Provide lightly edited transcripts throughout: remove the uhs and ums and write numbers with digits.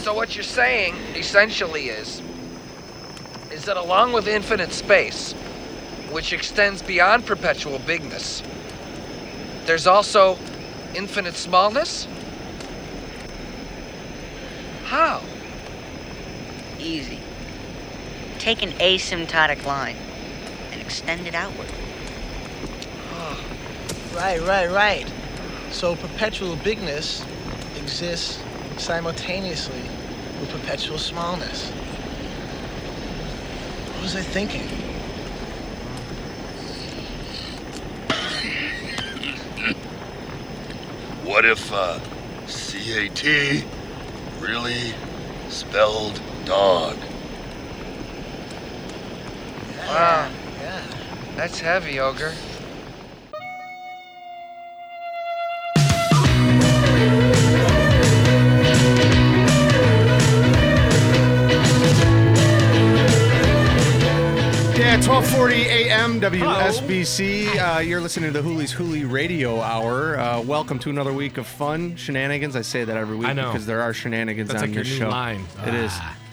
So what you're saying, essentially, is that along with infinite space, which extends beyond perpetual bigness, there's also infinite smallness? How? Easy. Take an asymptotic line and extend it outward. Right. So perpetual bigness exists simultaneously with perpetual smallness. What was I thinking? What if CAT really spelled dog? Wow. Yeah. That's heavy, Ogre. Yeah, 12:40 a.m. WSBC. You're listening to the Hoolie's Hoolie Radio Hour. Welcome to another week of fun shenanigans. I say that every week I know. because there are shenanigans That's on like your your new show. line. It is.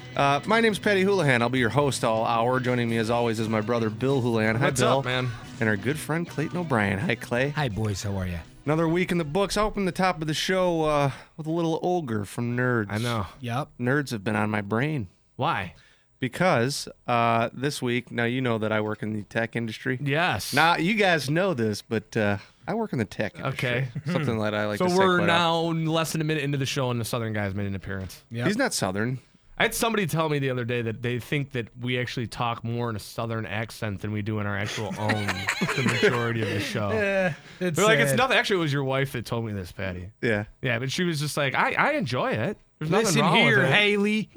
My name's Patty Houlihan. I'll be your host all hour. Joining me as always is my brother Bill Houlihan. Hi, What's Bill. up, man? And our good friend Clayton O'Brien. Hi, Clay. Hi, boys. How are you? Another week in the books. I'll open the top of the show with a little Ogre from Nerds. I know. Yep. Nerds have been on my brain. Why? Because this week, now you know that I work in the tech industry. Yes. Now, you guys know this, but I work in the tech industry. Okay. Something that I like So to say we're quite often. now less than a minute into the show, and the Southern guy's made an appearance. Yep. He's not Southern. I had somebody tell me the other day that they think that we actually talk more in a Southern accent than we do in our actual own the majority of the show. They're like, it's nothing. Actually, it was your wife that told me this, Patty. Yeah. Yeah, but she was just like, I enjoy it. There's nothing Listen wrong here, with it. Haley.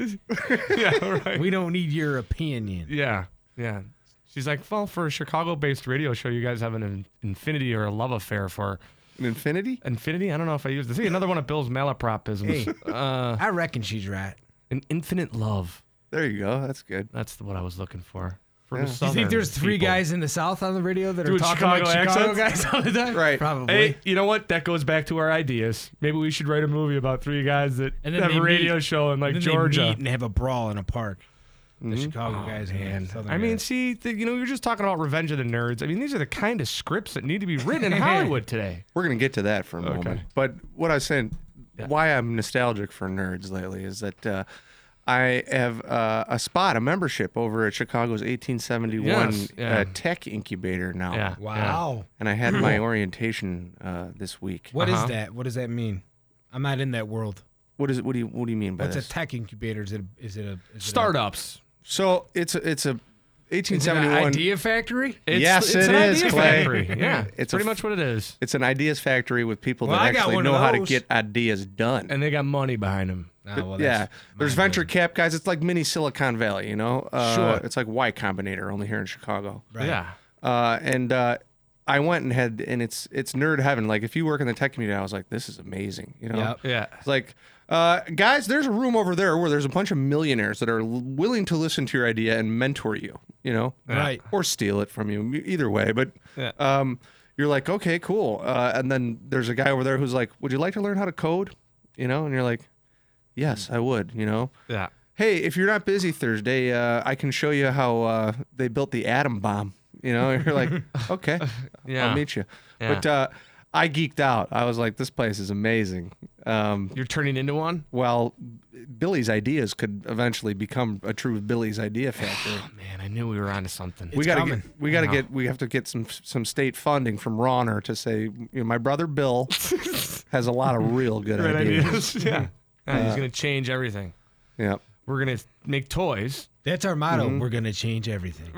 Yeah, right. We don't need your opinion. Yeah. She's like, well, for a Chicago-based radio show, you guys have an infinity or a love affair for An infinity? infinity. I don't know if I used this. See, another one of Bill's malapropisms. Hey, I reckon she's right. An infinite love. There you go. That's good. That's what I was looking for. Yeah. The Do you Do you think Southern there's three people. guys in the South on the radio that are Doing talking Chicago like Chicago accents? guys all the time? Right. Probably. Hey, you know what? That goes back to our ideas. Maybe we should write a movie about three guys that And then have they a radio meet- show in like then Georgia. They meet and have a brawl in a park. The Chicago guys and Southern I mean, guys. see, you're just talking about Revenge of the Nerds. I mean, these are the kind of scripts that need to be written in Hollywood today. We're going to get to that for a moment. But what I was saying, why I'm nostalgic for Nerds lately is that I have a membership over at Chicago's 1871 Yes, yeah. tech incubator now. Yeah. Wow. And I had my orientation this week. What is that? What does that mean? I'm not in that world. What is it? What do you mean by What's this? a tech incubator? Is it a Startups. So it's a Is it an 1871 idea factory? Yes, it's it an is, idea Clay. factory. Yeah, It's it's a pretty much what it is. It's an ideas factory with people Well, that I got actually one of know how to those. get ideas done. And they got money behind them. Oh, well, yeah, that's there's mind venture cap guys. It's like mini Silicon Valley, you know. Sure. It's like Y Combinator, only here in Chicago. Right. Yeah. And I went and it's nerd heaven. Like if you work in the tech community, I was like, this is amazing, you know. Yep. Yeah. It's like, guys, there's a room over there where there's a bunch of millionaires that are willing to listen to your idea and mentor you, you know, Right. or steal it from you. Either way, but you're like, okay, cool. And then there's a guy over there who's like, would you like to learn how to code? You know, and you're like, yes, I would. You know. Yeah. Hey, if you're not busy Thursday, I can show you how they built the atom bomb. You know, and you're like, okay, Yeah. I'll meet you. Yeah. But I geeked out. I was like, this place is amazing. You're turning into one? Well, Billy's ideas could eventually become a true Billy's Idea Factory. Man, I knew we were onto something. we gotta coming. we have to get some state funding from Ronner to say, you know, my brother Bill has a lot of real good Great ideas. ideas. Yeah. He's going to change everything. Yeah. We're going to make toys. That's our motto. We're going to change everything.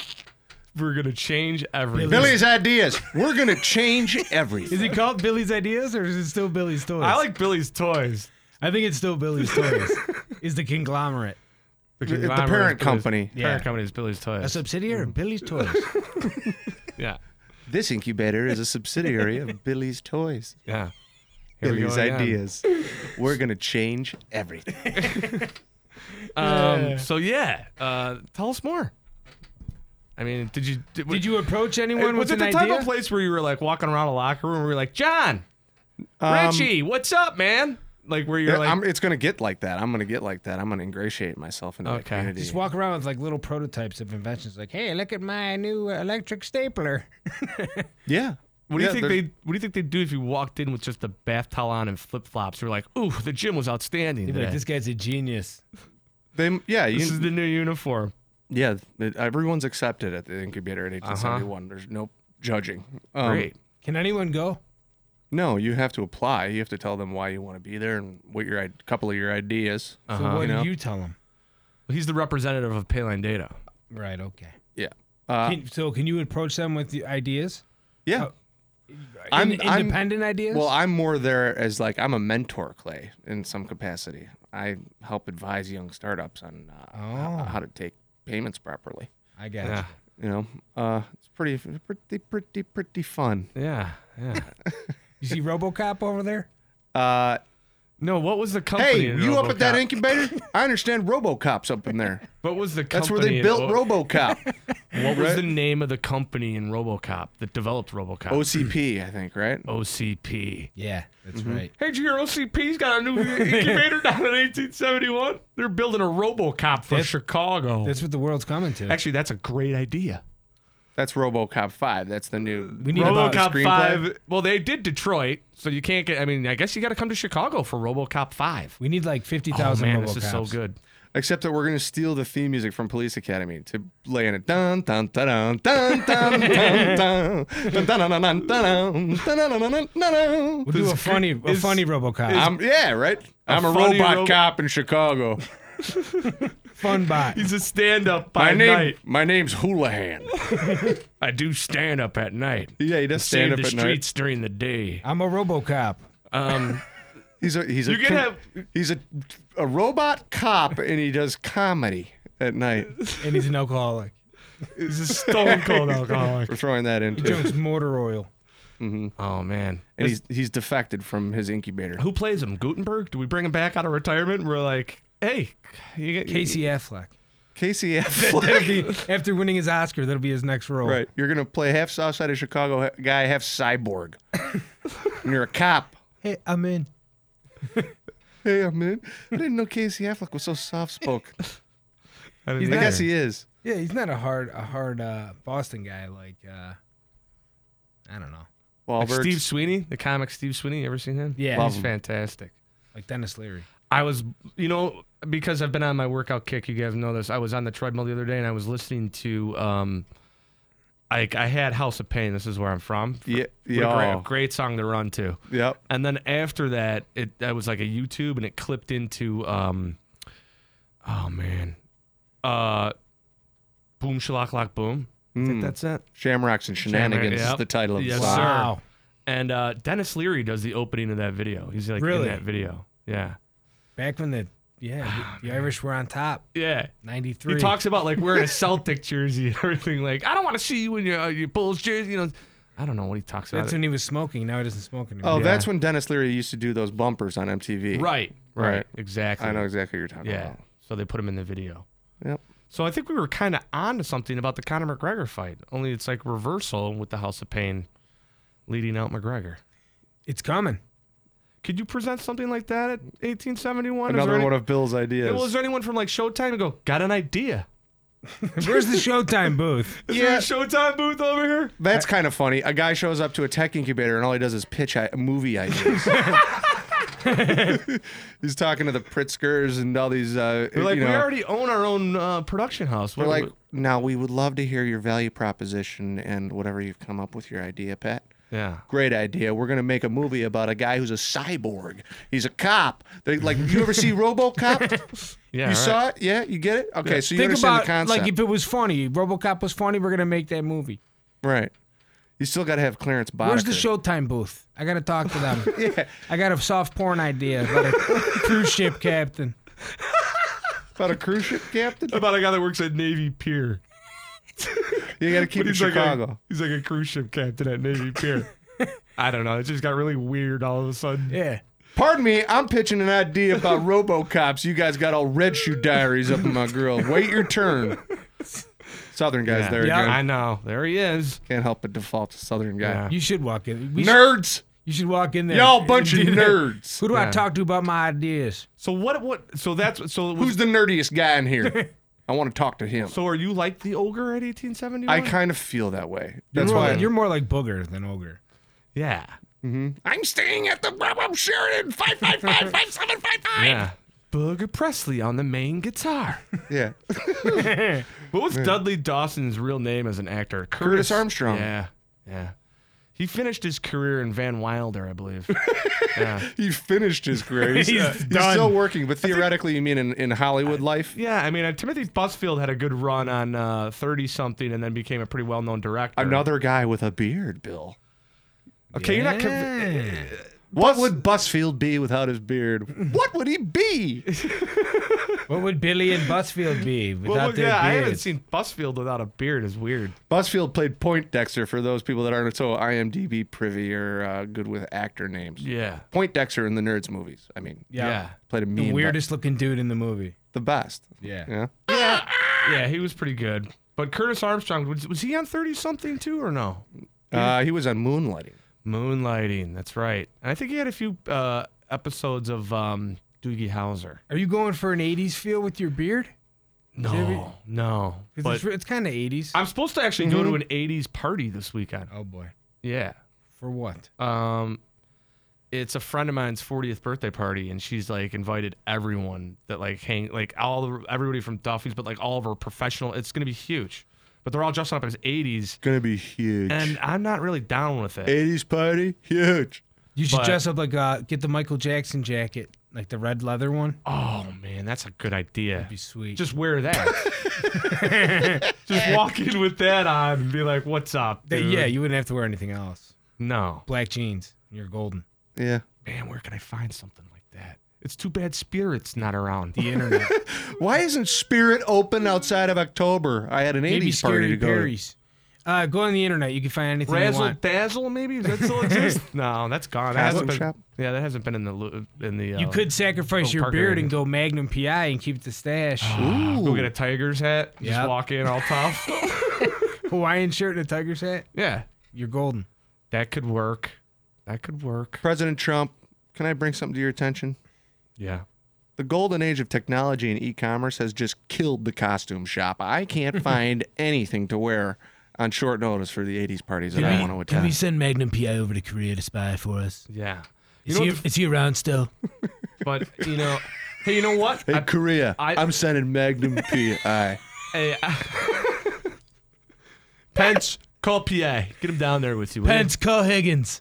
We're going to change everything. Billy's ideas. We're gonna change everything. Is it called Billy's Ideas or is it still Billy's Toys? I like Billy's toys. I think it's still Billy's Toys. Is the conglomerate. The parent company. Parent company is Billy's Toys. A subsidiary of Billy's Toys. Yeah. This incubator is a subsidiary of Billy's Toys. Yeah. Here we go Billy's again. ideas. We're gonna change everything. So yeah, tell us more. I mean, did Did you approach anyone was with it an the type idea? of place where you were like walking around a locker room and we were like, John, Richie, what's up, man? Like where you're like, it's gonna get like that. I'm gonna get like that. I'm gonna ingratiate myself into the community. Just walk around with like little prototypes of inventions. Like, hey, look at my new electric stapler. Yeah. what do you think they'd do if you walked in with just a bath towel on and flip flops? You're like, ooh, the gym was outstanding. You'd be like, this guy's a genius. This is the new uniform. Yeah, everyone's accepted at the incubator at 1871. There's no judging. Great. Can anyone go? No, you have to apply. You have to tell them why you want to be there and what your couple of your ideas. So what do you tell him? Well, he's the representative of Payline Data. Right. Okay. Yeah. Can you approach them with the ideas? Yeah. I'm independent ideas? Well, I'm more there as like I'm a mentor, Clay, in some capacity. I help advise young startups on how to take payments properly. I got you. You know, it's pretty fun. Yeah. You see RoboCop over there? No, what was the company? Hey, you up at that incubator? I understand RoboCop's up in there. What was the company? That's where they built RoboCop. What was the name of the company in RoboCop that developed RoboCop? OCP, I think, right? OCP. Yeah, that's right. Hey, did you hear OCP's got a new incubator down in 1871? They're building a RoboCop for Chicago. That's what the world's coming to. Actually, that's a great idea. That's RoboCop 5. That's the new RoboCop 5. Well, they did Detroit, so you can't get. I mean, I guess you got to come to Chicago for RoboCop 5. We need like 50,000 man, RoboCops. this is so good. Except that we're gonna steal the theme music from Police Academy to lay in it. Dun dun dun dun dun dun dun dun dun dun dun dun dun. We'll do a funny RoboCop. Yeah, right. I'm a robot cop in Chicago. Fun bot. He's a stand-up by night. My name's Houlihan. I do stand-up at night. Yeah, he does stand up the at streets during the day. I'm a RoboCop. He's a robot cop and he does comedy at night. And he's an alcoholic. He's a stone cold alcoholic. We're throwing that in. He drinks motor oil. Mm-hmm. Oh man, and he's defected from his incubator. Who plays him? Gutenberg? Do we bring him back out of retirement? And we're like, hey, Casey Affleck. Casey Affleck. After winning his Oscar, that'll be his next role. Right. You're gonna play half Southside of Chicago guy, half cyborg. And you're a cop. Hey, I'm in. Hey, I'm in. I didn't know Casey Affleck was so soft-spoken. I He's guess he is. Yeah, he's not a hard Boston guy like I don't know. Like Steve Sweeney, the comic Steve Sweeney. You ever seen him? Yeah, he's fantastic. Like Dennis Leary. I was, because I've been on my workout kick. You guys know this. I was on the treadmill the other day and I was listening to, I had House of Pain. This is where I'm from. Yeah, great song to run to. Yep. And then after that, that was like a YouTube and it clipped into, Boom Shalak Lock Boom. I think that's it. Shamrocks and Shenanigans is the title of the song. Wow. And Dennis Leary does the opening of that video. He's like in that video. Yeah. Back when the Irish were on top. Yeah. 93. He talks about like wearing a Celtic jersey and everything. Like, I don't want to see you in your Bulls jersey. I don't know what he talks about. That's when he was smoking. Now he doesn't smoke anymore. Oh, that's when Dennis Leary used to do those bumpers on MTV. Right. Exactly. I know exactly what you're talking about. So they put him in the video. Yep. So I think we were kind of on to something about the Conor McGregor fight. Only it's like reversal with the House of Pain leading out McGregor. It's coming. Could you present something like that at 1871? Another one of Bill's ideas. Was there anyone from like Showtime to go, got an idea? Where's the Showtime booth? Is there a Showtime booth over here? That's kind of funny. A guy shows up to a tech incubator and all he does is pitch movie ideas. He's talking to the Pritzkers and all these. We're like, we already own our own production house. We're like, now we would love to hear your value proposition and whatever you've come up with your idea, Pat. Yeah. Great idea. We're going to make a movie about a guy who's a cyborg. He's a cop. Like, you ever see RoboCop? Yeah. You saw it? Yeah? You get it? Okay, so you Think understand about, the concept. like, if it was funny, RoboCop was funny, we're going to make that movie. Right. You still got to have Clarence Boddicker. Where's the Showtime booth? I got to talk to them. Yeah. I got a soft porn idea about a cruise ship captain. About a cruise ship captain? About a guy that works at Navy Pier. You got to keep it in Chicago. He's like a cruise ship captain at Navy Pier. I don't know. It just got really weird all of a sudden. Yeah. Pardon me, I'm pitching an idea about RoboCops. You guys got all Red Shoe Diaries up in my grill. Wait your turn. Southern guy's there again. I know. There he is. Can't help but default to Southern guy. Yeah. You should walk in. Nerds! You should walk in there. Y'all a bunch of and do that. nerds. Who do I talk to about my ideas? So Who's the nerdiest guy in here? I want to talk to him. So are you like the ogre at 1871? I kind of feel that way. That's You're why you're more like Booger than Ogre. Yeah. I'm staying at the Sheridan 555-5755. Yeah. Booger Presley on the main guitar. Yeah. What was Dudley Dawson's real name as an actor? Curtis Armstrong. Yeah. Yeah. He finished his career in Van Wilder, I believe. Yeah. He finished his career. He's done. still working, but theoretically, you mean in Hollywood life? Yeah, I mean, Timothy Busfield had a good run on 30-something and then became a pretty well-known director. Another guy with a beard, Bill. Okay, you're not... What would Busfield be without his beard? What would he be? What would Billy and Busfield be without their beards? I haven't seen Busfield without a beard. It's weird. Busfield played Poindexter for those people that aren't so IMDb privy or good with actor names. Yeah. Poindexter in the Nerds movies. I mean, Yeah. played a mean The weirdest looking dude in the movie. the best. Yeah. Yeah. Yeah, he was pretty good. But Curtis Armstrong, was he on 30-something too or no? He was on Moonlighting. Moonlighting, that's right. And I think he had a few episodes of Doogie Howser. Are you going for an 80s feel with your beard? No. Because But it's kind of 80s. I'm supposed to actually go to an 80s party this weekend. Oh, boy. Yeah. For what? It's a friend of mine's 40th birthday party, and she's like invited everyone that like everybody from Duffy's, but like all of her professional. It's gonna be huge, but they're all dressed up as 80s, Gonna be huge. and I'm not really down with it. 80s party, huge. You should But- dress up like get the Michael Jackson jacket, like the red leather one. Oh man, that's a good idea. That'd be sweet. Just wear that. Just walk in with that on and be like, "What's up?" Dude? Yeah, you wouldn't have to wear anything else. No, Black jeans. You're golden. Yeah. man, where can I find something like that? It's too bad Spirit's not around. The internet. Why isn't Spirit open outside of October? I had an Maybe 80s party to Scary go to. Perry's. Go on the internet. You can find anything you Razzle want. Dazzle, maybe? Does that still exist? No, that's gone. That Custom hasn't been, shop? yeah, that hasn't been in the. You could sacrifice your Park beard area. and go Magnum PI and keep the stash. Go get a Tiger's hat. Just Yep. walk in all tough. Hawaiian shirt and a tiger's hat. Yeah, You're golden. that could work. That could work. President Trump, can I bring something to your attention? Yeah. The golden age of technology and e-commerce has just killed the costume shop. I can't find anything to wear on short notice for the 80s parties that I want to attend. send Magnum PI over to Korea to spy for us? Yeah. Is he around still? But hey, you know what? Hey, Korea, I- I'm sending Magnum PI. Hey, Pence, call PA. Get him down there with you. will you? Pence, call Higgins.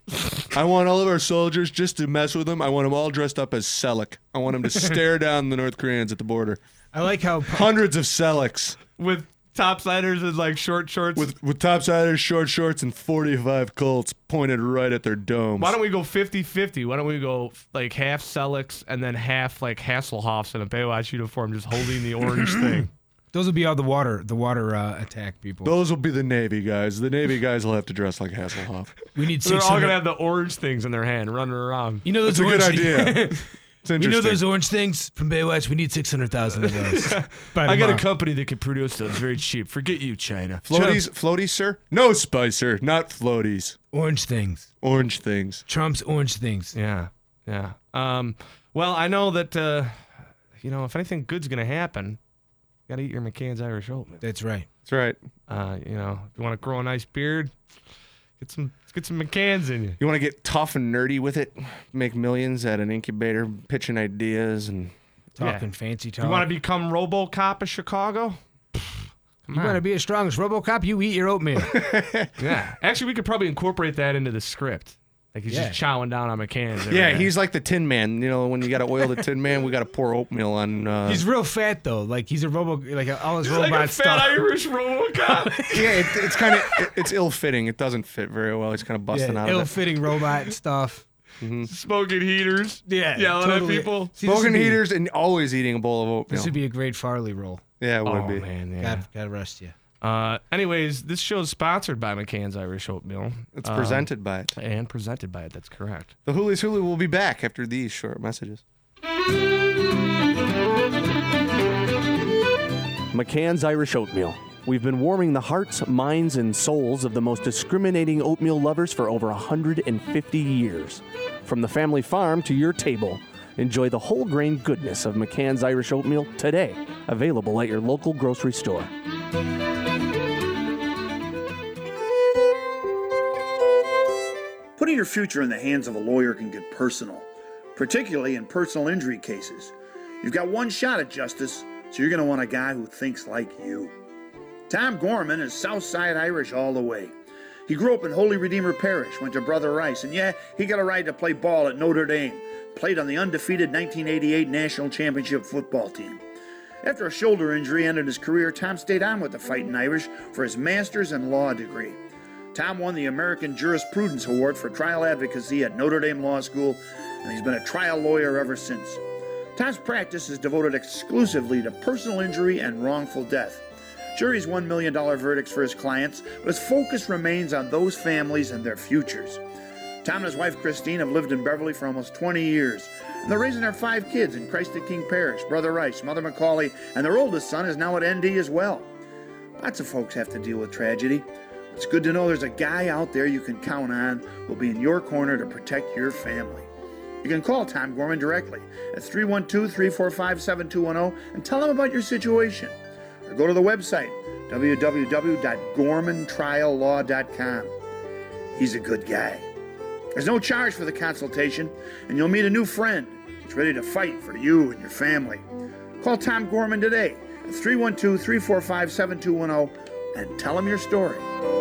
I want all of our soldiers just to mess with them. I want them all dressed up as Selleck. I want them to stare down the North Koreans at the border. I like how Hundreds of Sellecks With topsiders and like short shorts. with topsiders, short shorts, and 45 Colts pointed right at their domes. Why don't we go 50-50? Why don't we go like half Sellecks and then half like Hasselhoffs in a Baywatch uniform just holding the orange thing? those will be all the water attack people. Those will be the Navy guys. The Navy guys will have to dress like Hasselhoff. We need They're all 600. gonna have the orange things in their hand running around. You know those That's a good orange idea. It's You interesting. know those orange things from Baywatch? We need 600,000 of those. I got a company that can produce those very cheap. Forget you, China. Floaties, sir? No, Spicer, not floaties. Orange things. Orange things. Trump's orange things. Yeah, yeah. Well, I know that if anything good's gonna happen, you gotta eat your McCann's Irish oatmeal. That's right. That's right. If you want to grow a nice beard, get some McCann's in you. You want to get tough and nerdy with it? Make millions at an incubator, pitching ideas, and Talking fancy talk. You want to become RoboCop of Chicago? You want to be as strong as RoboCop? You eat your oatmeal. Yeah. Actually, we could probably incorporate that into the script. Like he's just chowing down on McCann's. every yeah, day. he's like the Tin Man. You know, when you got to oil the Tin Man, we got to pour oatmeal on. He's real fat though. Like he's a all his He's robot like a stuff. fat Irish RoboCop. Yeah, it's kind of it's ill-fitting. It doesn't fit very well. He's kind of busting out of it. Ill-fitting robot stuff. Smoking heaters. Yeah, Yelling totally. at people. See, this Smoking would be- heaters and always eating a bowl of oatmeal. This would be a great Farley role. Yeah, it would Oh be. man, yeah. Gotta rest you. Anyways, this show is sponsored by McCann's Irish Oatmeal. It's presented by it. And presented by it. That's correct. The Hoolies Hulu will be back after these short messages. McCann's Irish Oatmeal. We've been warming the hearts, minds, and souls of the most discriminating oatmeal lovers for over 150 years. From the family farm to your table, enjoy the whole grain goodness of McCann's Irish Oatmeal today, available at your local grocery store. Putting your future in the hands of a lawyer can get personal, particularly in personal injury cases. You've got one shot at justice, so you're going to want a guy who thinks like you. Tom Gorman is Southside Irish all the way. He grew up in Holy Redeemer Parish, went to Brother Rice, and yeah, he got a ride to play ball at Notre Dame, played on the undefeated 1988 National Championship football team. After a shoulder injury ended his career, Tom stayed on with the Fighting Irish for his master's in law degree. Tom won the American Jurisprudence Award for trial advocacy at Notre Dame Law School, and he's been a trial lawyer ever since. Tom's practice is devoted exclusively to personal injury and wrongful death. Sure, he's $1 million verdicts for his clients, but his focus remains on those families and their futures. Tom and his wife Christine have lived in Beverly for almost 20 years, and they're raising their 5 kids in Christ the King Parish, Brother Rice, Mother Macaulay, and their oldest son is now at ND as well. Lots of folks have to deal with tragedy. It's good to know there's a guy out there you can count on who'll be in your corner to protect your family. You can call Tom Gorman directly at 312-345-7210 and tell him about your situation. Or go to the website, www.gormantriallaw.com. He's a good guy. There's no charge for the consultation, and you'll meet a new friend that's ready to fight for you and your family. Call Tom Gorman today at 312-345-7210 and tell him your story.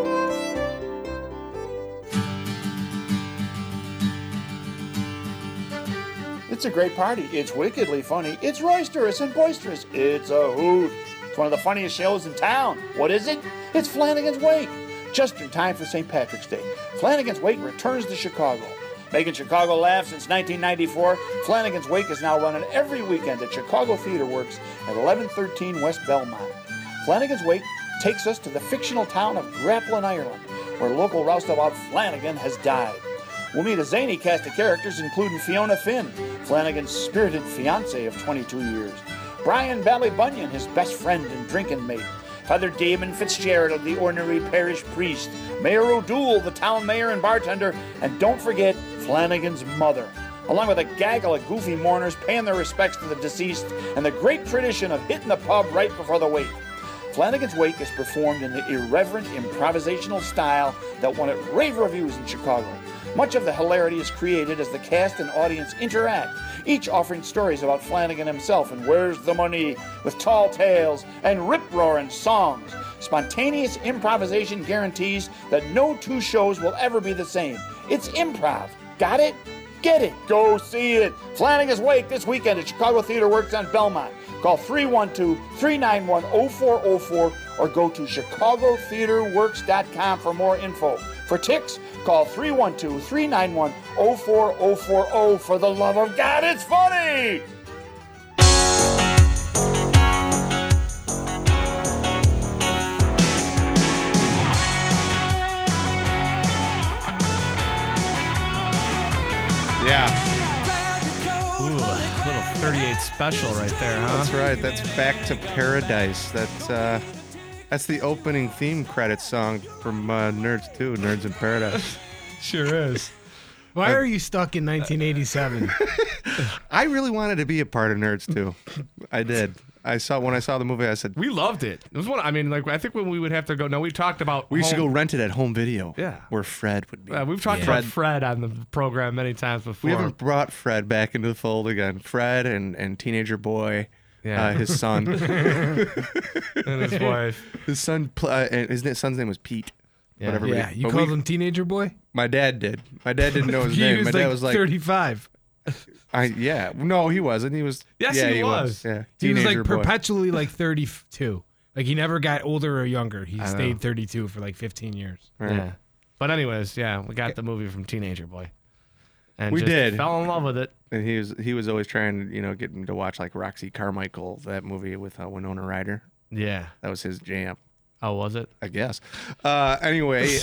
It's a great party. It's wickedly funny. It's roisterous and boisterous. It's a hoot. It's one of the funniest shows in town. What is it? It's Flanagan's Wake. Just in time for St. Patrick's Day, Flanagan's Wake returns to Chicago. Making Chicago laugh since 1994, Flanagan's Wake is now running every weekend at Chicago Theater Works at 1113 West Belmont. Flanagan's Wake takes us to the fictional town of Graplin, Ireland, where local roustabout Flanagan has died. We'll meet a zany cast of characters, including Fiona Finn, Flanagan's spirited fiancé of 22 years, Brian Ballybunion, his best friend and drinking mate, Father Damon Fitzgerald, the ordinary parish priest, Mayor O'Doul, the town mayor and bartender, and don't forget Flanagan's mother, along with a gaggle of goofy mourners paying their respects to the deceased and the great tradition of hitting the pub right before the wake. Flanagan's Wake is performed in the irreverent improvisational style that won it rave reviews in Chicago. Much of the hilarity is created as the cast and audience interact, each offering stories about Flanagan himself and Where's the Money, with tall tales and rip-roaring songs. Spontaneous improvisation guarantees that no two shows will ever be the same. It's improv. Got it? Get it. Go see it. Flanagan's Wake this weekend at Chicago Theater Works on Belmont. Call 312-391-0404 or go to chicagotheaterworks.com for more info. For tics, call 312-391-04040. For the love of God, it's funny! Yeah. Ooh, little 38 special right there, huh? That's right. That's Back to Paradise. That's the opening theme credits song from Nerds 2, Nerds in Paradise. Sure is. Why are you stuck in 1987? I really wanted to be a part of Nerds 2. I did. When I saw the movie, I said we loved it. It was one. I mean, like I think when we would have to go. No, we talked about. We used to go rent it at Home Video. Yeah, where Fred would be. We've talked about Fred on the program many times before. We haven't brought Fred back into the fold again. Fred and teenager boy. Yeah, his son and his wife. His son. His son's name was Pete. Yeah, you called him teenager boy. My dad did. My dad didn't know his name. My dad was like 35. No, he wasn't. He was. Yes, he was. Yeah, he was like perpetually like 32. Like he never got older or younger. He stayed 32 for like 15 years. Right. Yeah. But anyways, we got the movie from Teenager Boy. And we did. Fell in love with it. And he was always trying to get him to watch like Roxy Carmichael, that movie with Winona Ryder. Yeah, that was his jam. Oh, was it? I guess. Anyway,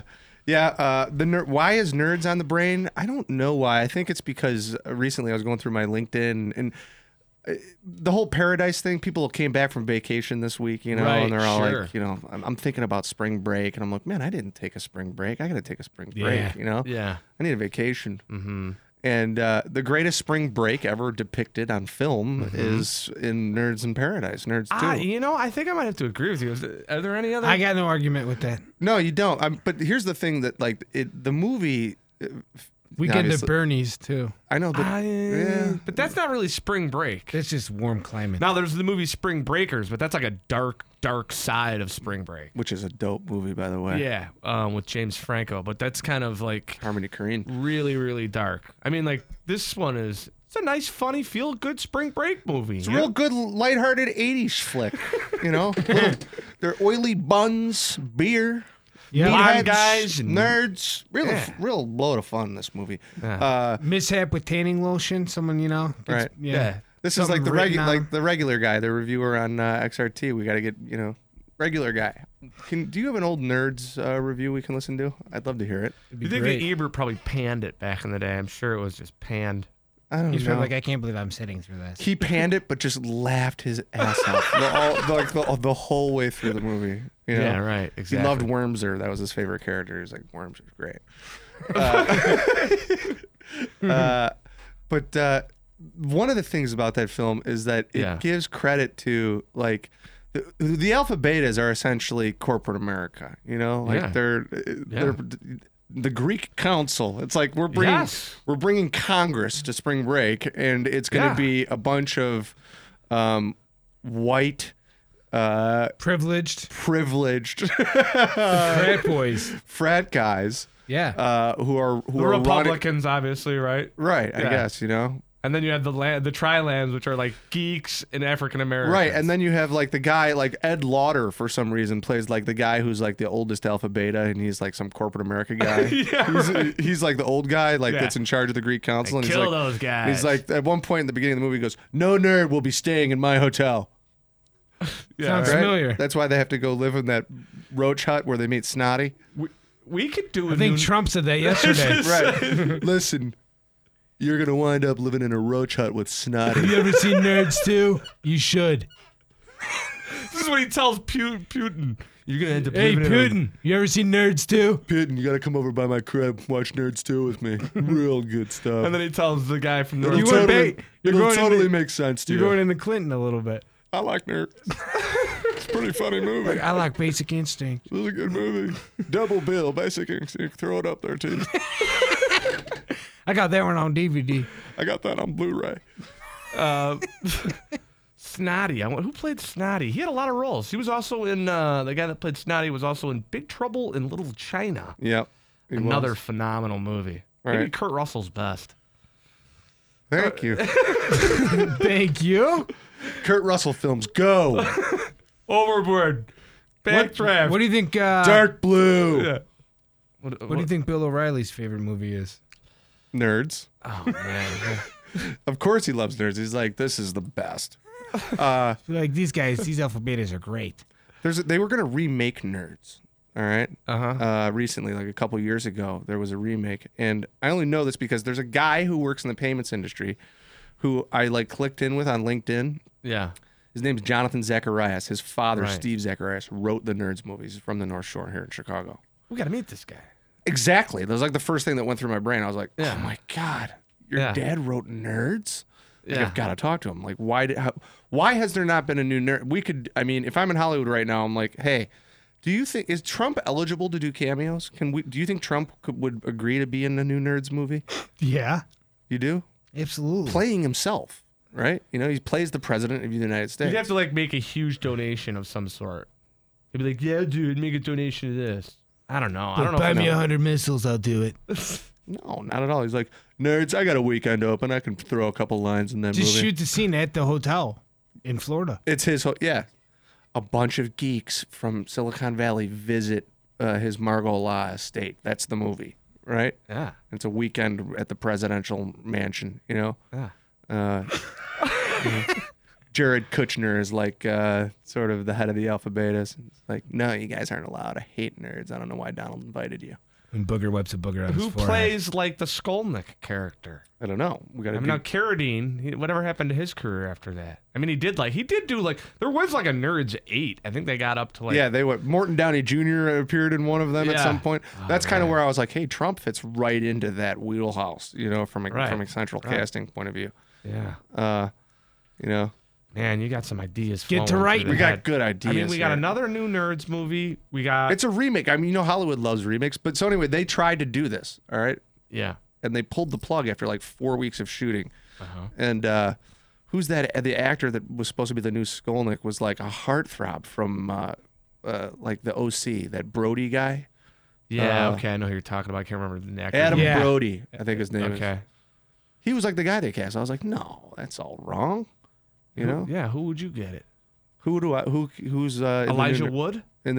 why is Nerds on the brain? I don't know why. I think it's because recently I was going through my LinkedIn and the whole paradise thing. People came back from vacation this week, you know, Right, and they're all sure. like, you know, I'm thinking about spring break, and I'm like, man, I didn't take a spring break. I got to take a spring break, Yeah. you know. Yeah. I need a vacation. Mm-hmm. And the greatest spring break ever depicted on film is in Nerds in Paradise, Nerds 2. You know, I think I might have to agree with you. Are there any other? I got no argument with that. No, you don't. But here's the thing that, like, the movie. We get into obviously- Bernie's too. I know, but yeah. But that's not really spring break. That's just warm climate. Now there's the movie Spring Breakers, but that's like a dark side of spring break. Which is a dope movie, by the way. Yeah, with James Franco, but that's kind of like Harmony Korine. really, really dark. I mean, like this one is. It's a nice, funny, feel-good spring break movie. It's a real good, lighthearted 80s flick. You know? They're oily buns, beer. Yeah. Blonde meatheads, guys and- nerds. Real load of fun, this movie. Mishap with tanning lotion. Someone gets- Right. Yeah. This is like Something the written on- the regular guy, the reviewer on XRT. We got to get, you know, regular guy. Do you have an old Nerds review we can listen to? I'd love to hear it. It'd be You think great. that Ebert probably panned it back in the day? I'm sure it was just panned. I don't He's know. probably like, I can't believe I'm sitting through this. He panned it, but just laughed his ass off the whole way through the movie. You know? Yeah, right. Exactly. He loved Wormser. That was his favorite character. He's like, Wormser's great. But one of the things about that film is that it gives credit to, like, the Alpha Betas are essentially corporate America. You know, like they're the Greek Council. It's like we're bringing Congress to spring break, and it's going to be a bunch of white. Privileged frat boys, frat guys, who are the Republicans, obviously, right? Right, I guess, you know. And then you have the Tri-Lands, which are like geeks and African Americans. Right, and then you have like the guy, like Ed Lauder, for some reason, plays like the guy who's like the oldest Alpha Beta, and he's like some corporate America guy. He's like the old guy, like that's in charge of the Greek Council. And kill he's like, those guys. He's like, at one point in the beginning of the movie, he goes, "No nerd will be staying in my hotel." Sounds familiar. That's why they have to go live in that roach hut where they meet Snotty. We could do. I think Trump said that yesterday. Right. Listen, you're gonna wind up living in a roach hut with Snotty. You ever seen Nerds 2? You should. This is what he tells Putin. You're gonna end up Hey, living in Putin, you ever seen Nerds 2? Putin, you gotta come over by my crib, watch Nerds 2 with me. Real good stuff. And then he tells the guy from North. You went bait. You're It'll going in totally the- make sense to You're you. going into Clinton a little bit. I like Nerds. It's a pretty funny movie. I like Basic Instinct. This is a good movie. Double bill, Basic Instinct. Throw it up there too. I got that one on DVD. I got that on Blu-ray. Snotty. Who played Snotty? He had a lot of roles. He was also in the guy that played Snotty was also in Big Trouble in Little China. Yep. Another phenomenal movie. Right. Maybe Kurt Russell's best. Thank you. Thank you. Kurt Russell films, go. Overboard. Backdraft. What do you think? Dark Blue. Yeah. What do you think Bill O'Reilly's favorite movie is? Nerds. Oh man. Of course he loves Nerds. He's like, this is the best. Like these guys, these Alpha Betas are great. They were gonna remake Nerds. All right. Recently, like a couple years ago, there was a remake, and I only know this because there's a guy who works in the payments industry, who I like clicked in with on LinkedIn. Yeah. His name's Jonathan Zacharias. His father, Right. Steve Zacharias, wrote the Nerds movies. He's from the North Shore here in Chicago. We got to meet this guy. Exactly. That was like the first thing that went through my brain. I was like, Yeah. oh my God, your Yeah. dad wrote Nerds? Like, Yeah. I've got to talk to him. Like, why has there not been a new Nerd? If I'm in Hollywood right now, I'm like, hey, do you think, is Trump eligible to do cameos? Do you think Trump would agree to be in a new Nerds movie? Yeah, You do? absolutely. Playing himself, right? You know, he plays the president of the United States. You'd have to like make a huge donation of some sort. He'd be like, yeah, dude, make a donation to this. I don't know. I don't know. Buy if me I know. 100 missiles, I'll do it. No, not at all. He's like, Nerds, I got a weekend open. I can throw a couple lines in that Just movie. shoot the scene at the hotel in Florida. It's his, yeah. A bunch of geeks from Silicon Valley visit his Mar-a-Lago estate. That's the movie, right? Yeah. It's a weekend at the presidential mansion, you know? Yeah. Jared Kushner is like sort of the head of the Alpha Betas. It's like, no, you guys aren't allowed. I hate Nerds. I don't know why Donald invited you. When Booger wipes a booger on his Who forehead. plays like the Skolnick character? I don't know. We got. Now Carradine, whatever happened to his career after that? I mean, he did do there was like a Nerds 8. I think they got up to like. Yeah, they went. Morton Downey Jr. appeared in one of them at some point. That's kind of where I was like, hey, Trump fits right into that wheelhouse, from a central casting point of view. Yeah. Man, you got some ideas. Get to writing. We got good ideas. I mean, we got another new Nerds movie. It's a remake. I mean, Hollywood loves remakes. But so anyway, they tried to do this. All right. Yeah. And they pulled the plug after like 4 weeks of shooting. And who's that? The actor that was supposed to be the new Skolnick was like a heartthrob from like the OC, that Brody guy. Yeah. Okay, I know who you're talking about. I can't remember the actor. Adam Brody, I think his name is. Okay. He was like the guy they cast. I was like, no, that's all wrong. Yeah. Who would you get it? Who's Elijah Wood? In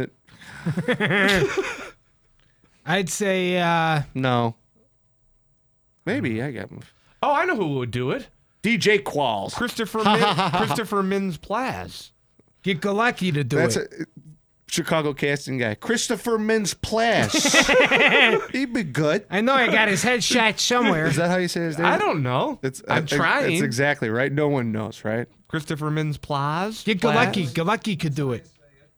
the. I'd say no. Maybe I get him. Oh, I know who would do it. DJ Qualls. Christopher Mintz-Plasse. Get Galecki to do That's it. a Chicago casting guy. Christopher Mintz-Plasse. He'd be good. I know I got his head shot somewhere. Is that how you say his name? I don't know. I'm trying. It's exactly right. No one knows, right? Christopher Mintz-Plasse. Get Galecki. Galecki could do it.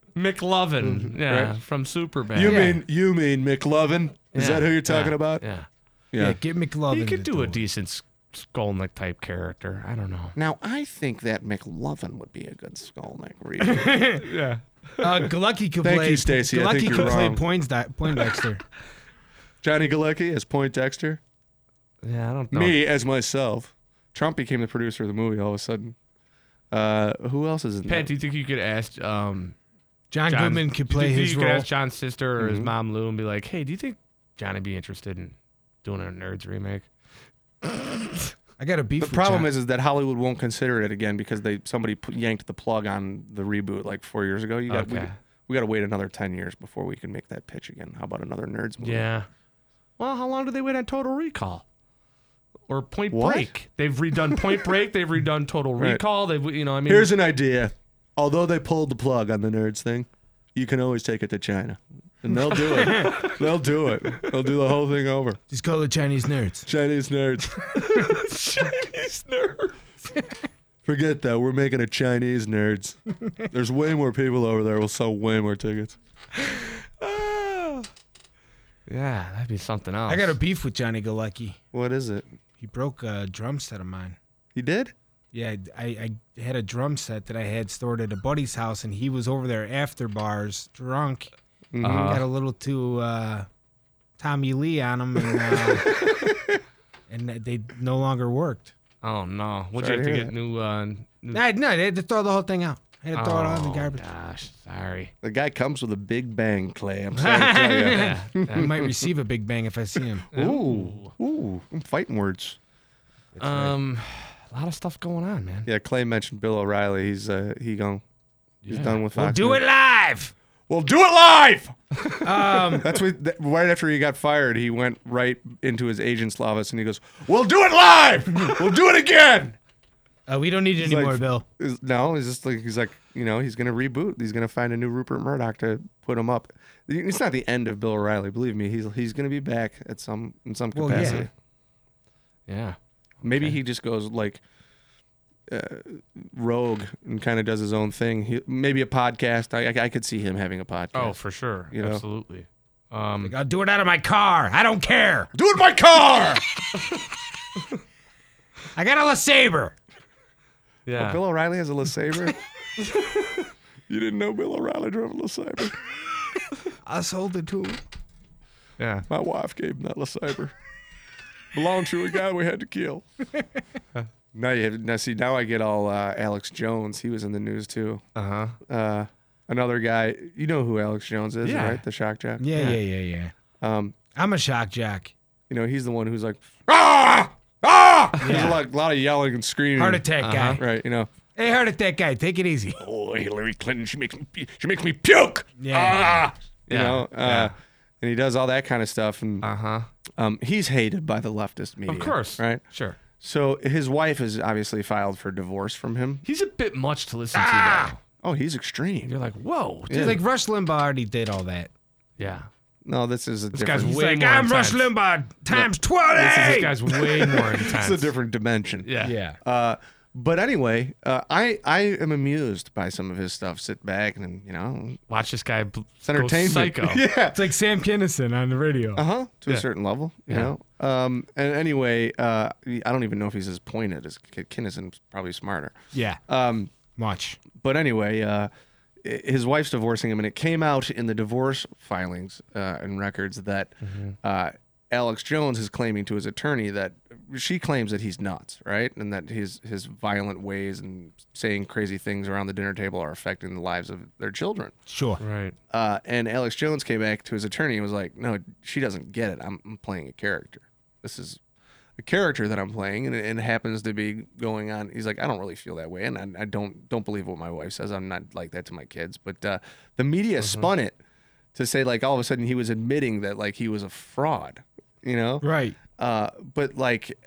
McLovin, from Superbad. You mean McLovin? Is that who you're talking about? Yeah, get McLovin. He could do a decent Skolnick type character. I don't know. Now, I think that McLovin would be a good Skolnick remake. Yeah. Galecki could Thank play. you, Stacey. I think Galecki you're could play wrong. Poindexter. Johnny Galecki as Poindexter. Yeah, I don't know. Me as myself. Trump became the producer of the movie all of a sudden. Who else is in Pat, that? do you think you could ask John Goodman could play his you role. could ask John's sister or his mom Lou and be like, hey, do you think Johnny be interested in doing a Nerds remake? I got a beef. The problem is that Hollywood won't consider it again because somebody yanked the plug on the reboot like 4 years ago. We got to wait another 10 years before we can make that pitch again. How about another Nerds movie? Yeah. Well, how long do they wait on Total Recall? Or Point Break? They've redone Point Break. They've redone Total Recall. They've, Here's an idea. Although they pulled the plug on the Nerds thing, you can always take it to China. And they'll do it. They'll do it. They'll do the whole thing over. Just call it Chinese Nerds. Chinese Nerds. Chinese Nerds. Forget that. We're making a Chinese Nerds. There's way more people over there. We'll sell way more tickets. Yeah, that'd be something else. I got a beef with Johnny Galecki. What is it? He broke a drum set of mine. He did? Yeah, I had a drum set that I had stored at a buddy's house, and he was over there after bars, drunk. Got a little too Tommy Lee on him, and they no longer worked. Oh, no. Would you have to get new... No, they had to throw the whole thing out. I had to throw it all in the garbage. Gosh, sorry. The guy comes with a big bang, Clay. I'm sorry to tell you. He might receive a big bang if I see him. Ooh, I'm fighting words. A lot of stuff going on, man. Yeah, Clay mentioned Bill O'Reilly. He's done with Fox. We'll do it live. We'll do it live. That's right after he got fired. He went right into his agent's office and he goes, "We'll do it live. We'll do it again." We don't need any more, Bill. No, he's like he's gonna reboot. He's gonna find a new Rupert Murdoch to put him up. It's not the end of Bill O'Reilly. Believe me, he's gonna be back in some capacity. Yeah. Maybe he just goes like rogue and kind of does his own thing. Maybe a podcast. I could see him having a podcast. Oh, for sure. Absolutely. I'll do it out of my car. I don't care. Do it in my car. I got a LeSabre. Yeah. Oh, Bill O'Reilly has a LeSabre. You didn't know Bill O'Reilly drove a LeSabre? I sold it to him. Yeah. My wife gave him that LeSabre. Belonged to a guy we had to kill. Now I get all Alex Jones. He was in the news too. Another guy. You know who Alex Jones is, right? The shock jock. Yeah. I'm a shock jock. He's the one who's like, ah! There's a lot of yelling and screaming. Heart attack guy. Right, Hey, heart attack guy, take it easy. Oh, Hillary Clinton, she makes me puke. Yeah. And he does all that kind of stuff. And he's hated by the leftist media. Of course. Right? Sure. So his wife has obviously filed for divorce from him. He's a bit much to listen to, though. Oh, he's extreme. You're like, whoa. Like Rush Limbaugh already did all that. Yeah. No, this is a This different. guy's He's way like, more I'm intense. Rush Limbaugh times 20. This guy's way more intense. It's a different dimension. Yeah. Yeah. But anyway, I am amused by some of his stuff. Sit back and Watch this guy it's go entertainment. psycho. Yeah. It's like Sam Kinison on the radio. To a certain level, you know. And anyway, I don't even know if he's as pointed as Kinnison's probably smarter. Yeah. Much. But anyway, his wife's divorcing him, and it came out in the divorce filings and records that Alex Jones is claiming to his attorney that she claims that he's nuts, right? And that his violent ways and saying crazy things around the dinner table are affecting the lives of their children. Sure. Right. And Alex Jones came back to his attorney and was like, no, she doesn't get it. I'm playing a character. This is a character that I'm playing, and it happens to be going on. He's like, I don't really feel that way, and I don't believe what my wife says. I'm not like that to my kids. But the media spun it to say, like, all of a sudden he was admitting that, like, he was a fraud, you know? Right. But, like,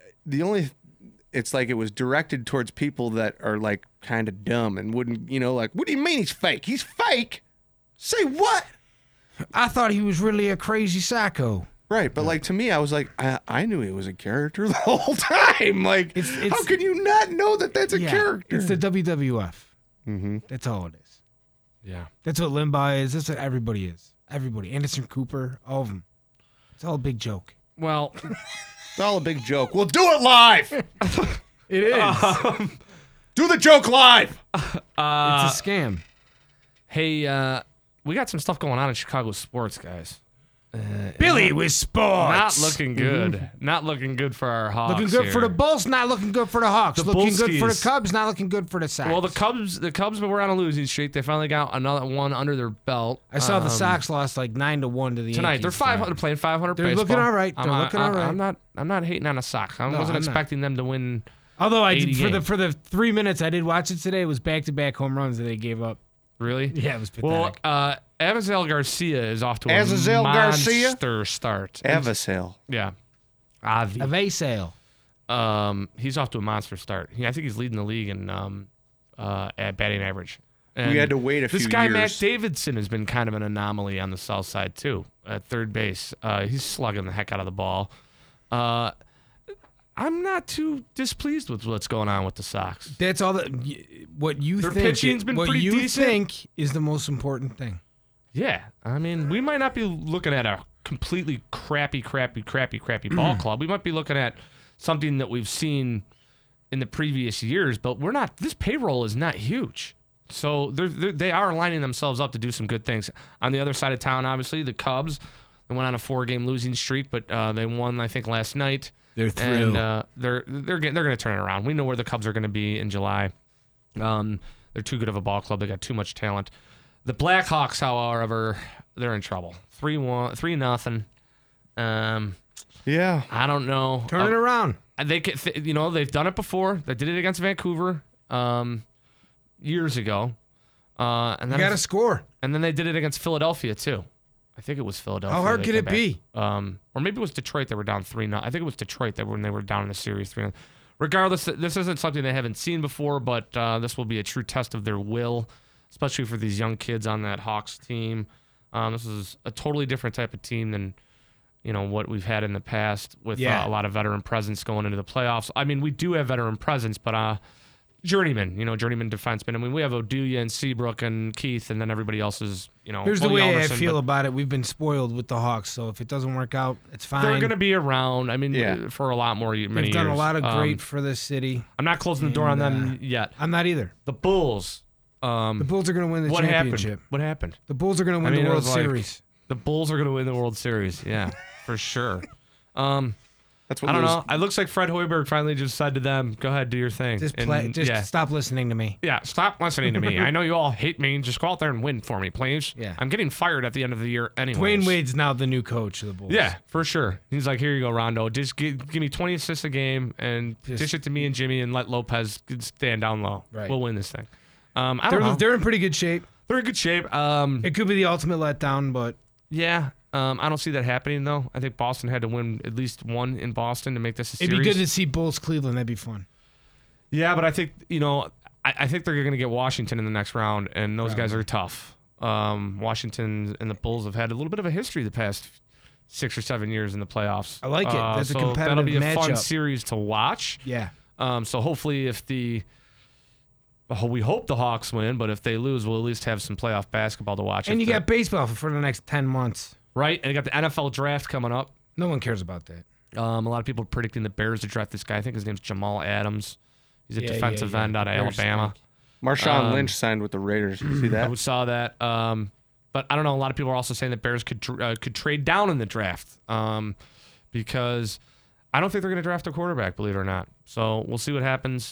it's like it was directed towards people that are, like, kind of dumb and wouldn't, like, what do you mean he's fake? He's fake? Say what? I thought he was really a crazy psycho. Right, but like to me, I was like, I knew he was a character the whole time. Like, how can you not know that that's a character? It's the WWF. Mm-hmm. That's all it is. Yeah. That's what Limbaugh is. That's what everybody is. Everybody. Anderson Cooper, all of them. It's all a big joke. Well, it's all a big joke. We'll do it live. It is. Do the joke live. It's a scam. Hey, we got some stuff going on in Chicago sports, guys. Billy with sports. Not looking good. Not looking good for our Hawks. Looking good here. for the Bulls, not looking good for the Hawks. Looking good for the Bullskis. Cubs, not looking good for the Sox. Well, the Cubs were on a losing streak. They finally got another one under their belt. I saw the Sox lost like 9-1 to the tonight. Yankees. They're 500, playing 500. They're baseball. looking all right. They're looking all right. I'm not hating on the Sox. I wasn't expecting them to win. Although I did, 80 for the 3 minutes I did watch it today, it was back-to-back home runs that they gave up. Really? Yeah, it was pathetic. Well, Avisail Garcia is off to a Avisail Garcia? monster start. Avisail. Yeah. Avi. Avasail. He's off to a monster start. I think he's leading the league in at batting average. And we had to wait a few years. This guy, Matt Davidson, has been kind of an anomaly on the south side, too, at third base. He's slugging the heck out of the ball. I'm not too displeased with what's going on with the Sox. That's all that. What you Their think? pitching's been what pretty you decent. think is the most important thing. Yeah, I mean, we might not be looking at a completely crappy ball club. We might be looking at something that we've seen in the previous years, but we're not. This payroll is not huge, so they are lining themselves up to do some good things. On the other side of town, obviously, the Cubs. They went on a 4-game losing streak, but they won, I think, last night. They're thrilled. And they're going to turn it around. We know where the Cubs are going to be in July. They're too good of a ball club. They got too much talent. The Blackhawks, however, they're in trouble. 3-0. Yeah. I don't know. Turn it around. They've done it before. They did it against Vancouver years ago. And then You got to score. And then they did it against Philadelphia too. I think it was Philadelphia. How hard they could came it be? back. Or maybe it was Detroit. They were down 3-0. I think it was Detroit when they were down in the series 3-0. Regardless, this isn't something they haven't seen before, but this will be a true test of their will, especially for these young kids on that Hawks team. This is a totally different type of team than what we've had in the past with a lot of veteran presence going into the playoffs. I mean, we do have veteran presence, but journeyman defenseman. I mean, we have Oduya and Seabrook and Keith, and then everybody else is, Here's the way I feel about it. We've been spoiled with the Hawks, so if it doesn't work out, it's fine. They're going to be around. I mean, for a lot more many years. They've done a lot of great for this city. I'm not closing the door on them yet. I'm not either. The Bulls. The Bulls are going to win the championship. What happened? The Bulls are going to win the World Series. The Bulls are going to win the World Series. Yeah, for sure. That's what I don't know. It looks like Fred Hoiberg finally just said to them, "Go ahead, do your thing." Just stop listening to me. Yeah, stop listening to me. I know you all hate me. Just go out there and win for me, please. Yeah. I'm getting fired at the end of the year anyway. Dwayne Wade's now the new coach of the Bulls. Yeah, for sure. He's like, "Here you go, Rondo. Just give me 20 assists a game and dish it to me and Jimmy and let Lopez stand down low. Right. We'll win this thing." I don't know. They're in pretty good shape. They're in good shape. It could be the ultimate letdown, but yeah. I don't see that happening, though. I think Boston had to win at least one in Boston to make this a series. It'd be good to see Bulls Cleveland. That'd be fun. Yeah, but I think, I think they're going to get Washington in the next round, and those guys are tough. Washington and the Bulls have had a little bit of a history the past 6 or 7 years in the playoffs. I like it. That's a so competitive that'll be a fun matchup. series to watch. Yeah. So hopefully if we hope the Hawks win, but if they lose, we'll at least have some playoff basketball to watch. And you got baseball for the next 10 months. Right, and you got the NFL draft coming up. No one cares about that. A lot of people are predicting the Bears to draft this guy. I think his name's Jamal Adams. He's a defensive end out of Alabama. Marshawn Lynch signed with the Raiders. You see that? I saw that. But I don't know. A lot of people are also saying that Bears could trade down in the draft because I don't think they're going to draft a quarterback, believe it or not. So we'll see what happens.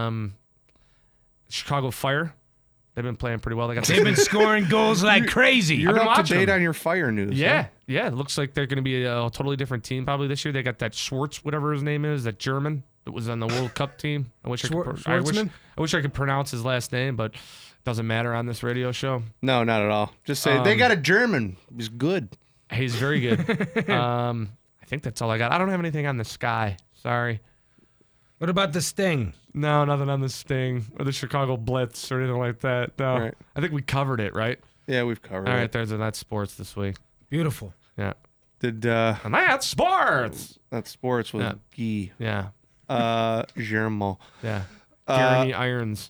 Chicago Fire, they've been playing pretty well. They've been scoring goals like crazy. You're up to date on your Fire news. Yeah, huh? yeah. It looks like they're going to be a totally different team probably this year. They got that Schwartz, whatever his name is, that German that was on the World Cup team. I wish I could pronounce his last name, but it doesn't matter on this radio show. No, not at all. Just say they got a German. He's good. He's very good. I think that's all I got. I don't have anything on the Sky. Sorry. What about the Sting? No, nothing on the Sting or the Chicago Blitz or anything like that. No, right. I think we covered it, right? Yeah, we've covered it. All right, that's sports this week. Beautiful. Yeah. And that's sports. That's sports with Guy. Yeah. Guillermo. Yeah. Jeremy Irons.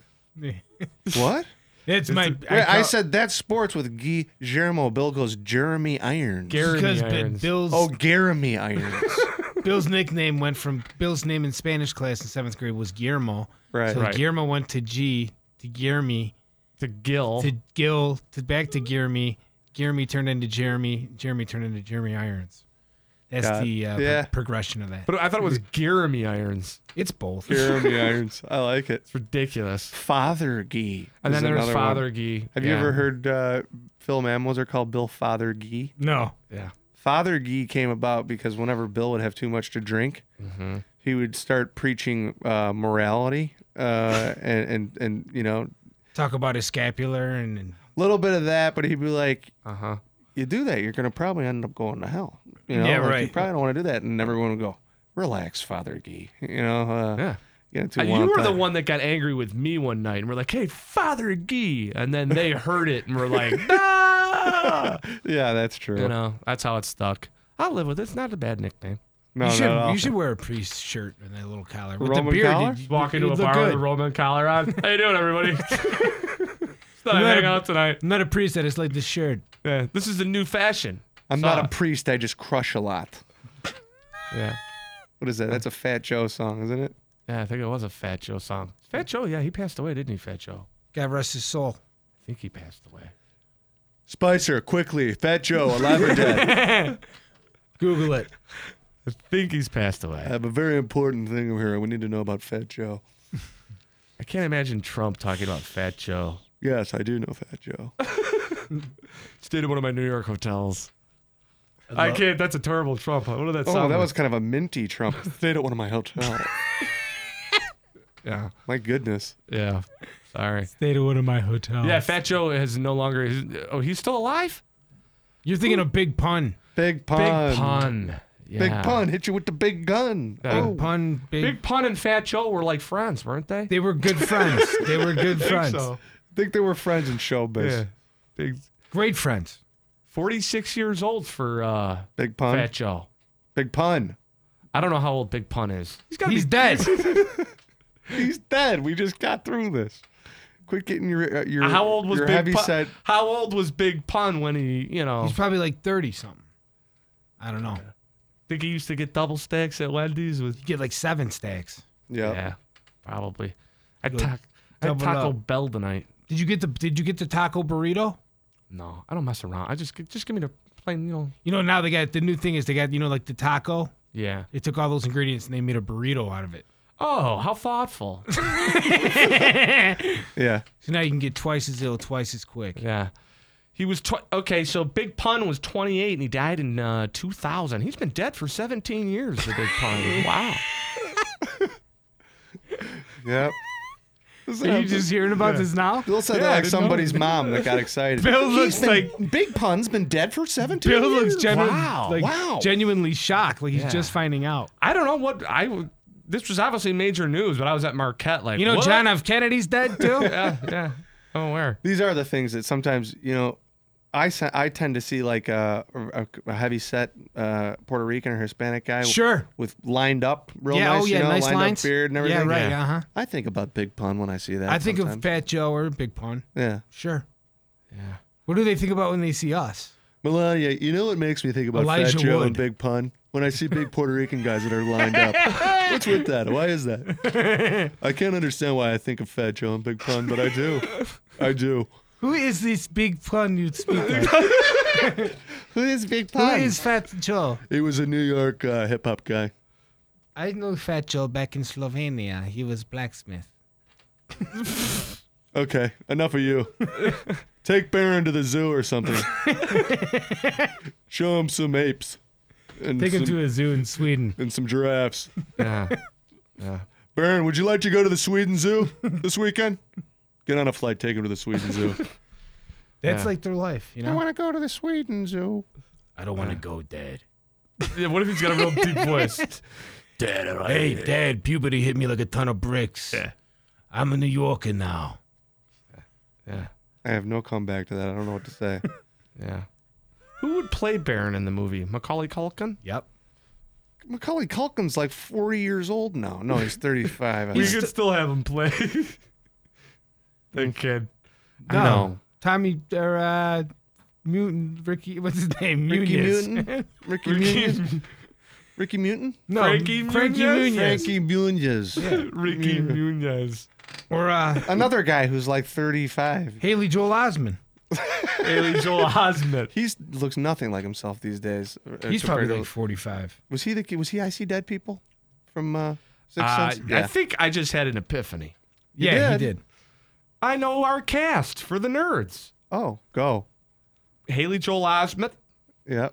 What? I said that's sports with Guy Guillermo. Bill goes Jeremy Irons. Because Irons. Jeremy Irons. Bill's nickname went from Bill's name in Spanish class in 7th grade was Guillermo. Right. So Right. Guillermo went to G to Guillermy To Gil. to Gil to back to Guillermy. Guillermy turned into Jeremy. Jeremy turned into Jeremy Irons. That's God. the progression of that. But I thought it was Jeremy Irons. It's both. Jeremy Irons. I like it. It's ridiculous. Father Guy. And then there's another Father one. Guy. Have you ever heard Phil Mammoser called Bill Father Guy? No. Yeah. Father Guy came about because whenever Bill would have too much to drink, he would start preaching morality and you know, Talk about his scapular and a little bit of that, but he'd be like, you do that, you're going to probably end up going to hell. You know, Yeah, like, right. You probably don't want to do that. And everyone would go, relax, Father Guy. You know, Yeah. you were the one that got angry with me one night, and we're like, "Hey, Father Guy," and then they heard it, and we're like, "No!" Yeah, that's true. You know, that's how it stuck. I'll live with it. It's not a bad nickname. No, you should wear a priest shirt and that little collar. With Roman the beard, collar? Walk into a look bar good. with a Roman collar on. How you doing, everybody? Thought I'd not hang a- out tonight. I'm not a priest. I just like the shirt. Yeah, this is the new fashion. I'm not a priest. I just crush a lot. Yeah. What is that? That's a Fat Joe song, isn't it? Yeah, I think it was a Fat Joe song. Fat Joe, yeah, he passed away, didn't he, Fat Joe? God rest his soul. I think he passed away. Spicer, quickly. Fat Joe, alive or dead? Google it. I think he's passed away. I have a very important thing here. We need to know about Fat Joe. I can't imagine Trump talking about Fat Joe. Yes, I do know Fat Joe. Stayed at one of my New York hotels. I can't. That's a terrible Trump. What did that sound Oh, that like? was kind of a minty Trump. Stayed at one of my hotels. Yeah. My goodness. Yeah. Sorry. Stayed at one of my hotels. Yeah, Fat Joe has no longer. He's still alive? You're thinking of Big Pun. Big Pun. Big Pun. Yeah. Big Pun hit you with the big gun. Yeah. Oh. Big Pun. Big Pun and Fat Joe were like friends, weren't they? They were good friends. They were good friends. So. I think they were friends in showbiz. Yeah. Big. Great friends. 46 years old for Big Pun. Fat Joe. Big Pun. I don't know how old Big Pun is. He's dead. He's dead. We just got through this. Quit getting your How old was your Big heavy Pun? set. How old was Big Pun when he, He's probably like 30 something. I don't know. think he used to get double stacks at Wendy's with. You get like 7 stacks. Yeah, probably. I Go had double Taco up. Bell tonight. Did you get the taco burrito? No, I don't mess around. I just give me the plain, You know, now they got the new thing is they got, like the taco. Yeah. They took all those ingredients and they made a burrito out of it. Oh, how thoughtful. Yeah. So now you can get twice as ill, twice as quick. Yeah. He was okay. So Big Pun was 28 and he died in 2000. He's been dead for 17 years. The Big Pun. Wow. Yep. Are you just hearing about this now? Bill said Yeah, that I like didn't know. somebody's mom that got excited. Bill looks like Big Pun's been dead for 17 Bill years. looks Wow. genuinely shocked, like he's Yeah. just finding out. I don't know what this was obviously major news, but I was at Marquette like, You know, what? John F. Kennedy's dead too. Yeah, yeah. Oh, where? These are the things that sometimes, I tend to see like a heavy set Puerto Rican or Hispanic guy. Sure. With lined up real yeah, nice, oh, yeah, nice lined lines. up beard and everything. Yeah, right. Uh-huh. I think about Big Pun when I see that. I think sometimes. of Fat Joe or Big Pun. Yeah. Sure. Yeah. What do they think about when they see us? Melania, you know what makes me think about Elijah Fat Joe Wood. and Big Pun? When I see big Puerto Rican guys that are lined up. What's with that? Why is that? I can't understand why I think of Fat Joe and Big Pun, but I do. I do. Who is this Big Pun you speak of? Who is Big Pun? Who is Fat Joe? He was a New York hip-hop guy. I know Fat Joe back in Slovenia. He was blacksmith. Okay, enough of you. Take Baron to the zoo or something. Show him some apes. And Take him to a zoo in Sweden. And some giraffes. Yeah. Baron, would you like to go to the Sweden Zoo this weekend? Get on a flight, take him to the Sweden Zoo. That's like their life, you know? I want to go to the Sweden Zoo. I don't want to go, Dad. Yeah, what if he's got a real deep voice? Dad, hey, Dad, puberty hit me like a ton of bricks. Yeah. I'm a New Yorker now. Yeah. I have no comeback to that. I don't know what to say. Yeah. Who would play Baron in the movie? Macaulay Culkin? Yep. Macaulay Culkin's like 40 years old now. No, he's 35. We could still have him play. That kid. No. Tommy, Mutant, Ricky, what's his name? Ricky Muniz. Mutant? Ricky Muniz? Ricky Mutant? No, Frankie Muniz. Frankie Muniz. Yeah. Ricky Muniz. Or Another guy who's like 35. Haley Joel Osment. Haley Joel Osment. He looks nothing like himself these days. He's probably compared like 45. Was he I See Dead People from Sixth Sense? I think I just had an epiphany. Yeah, he did. I know our cast for the nerds. Oh, go. Haley Joel Osment. Yep.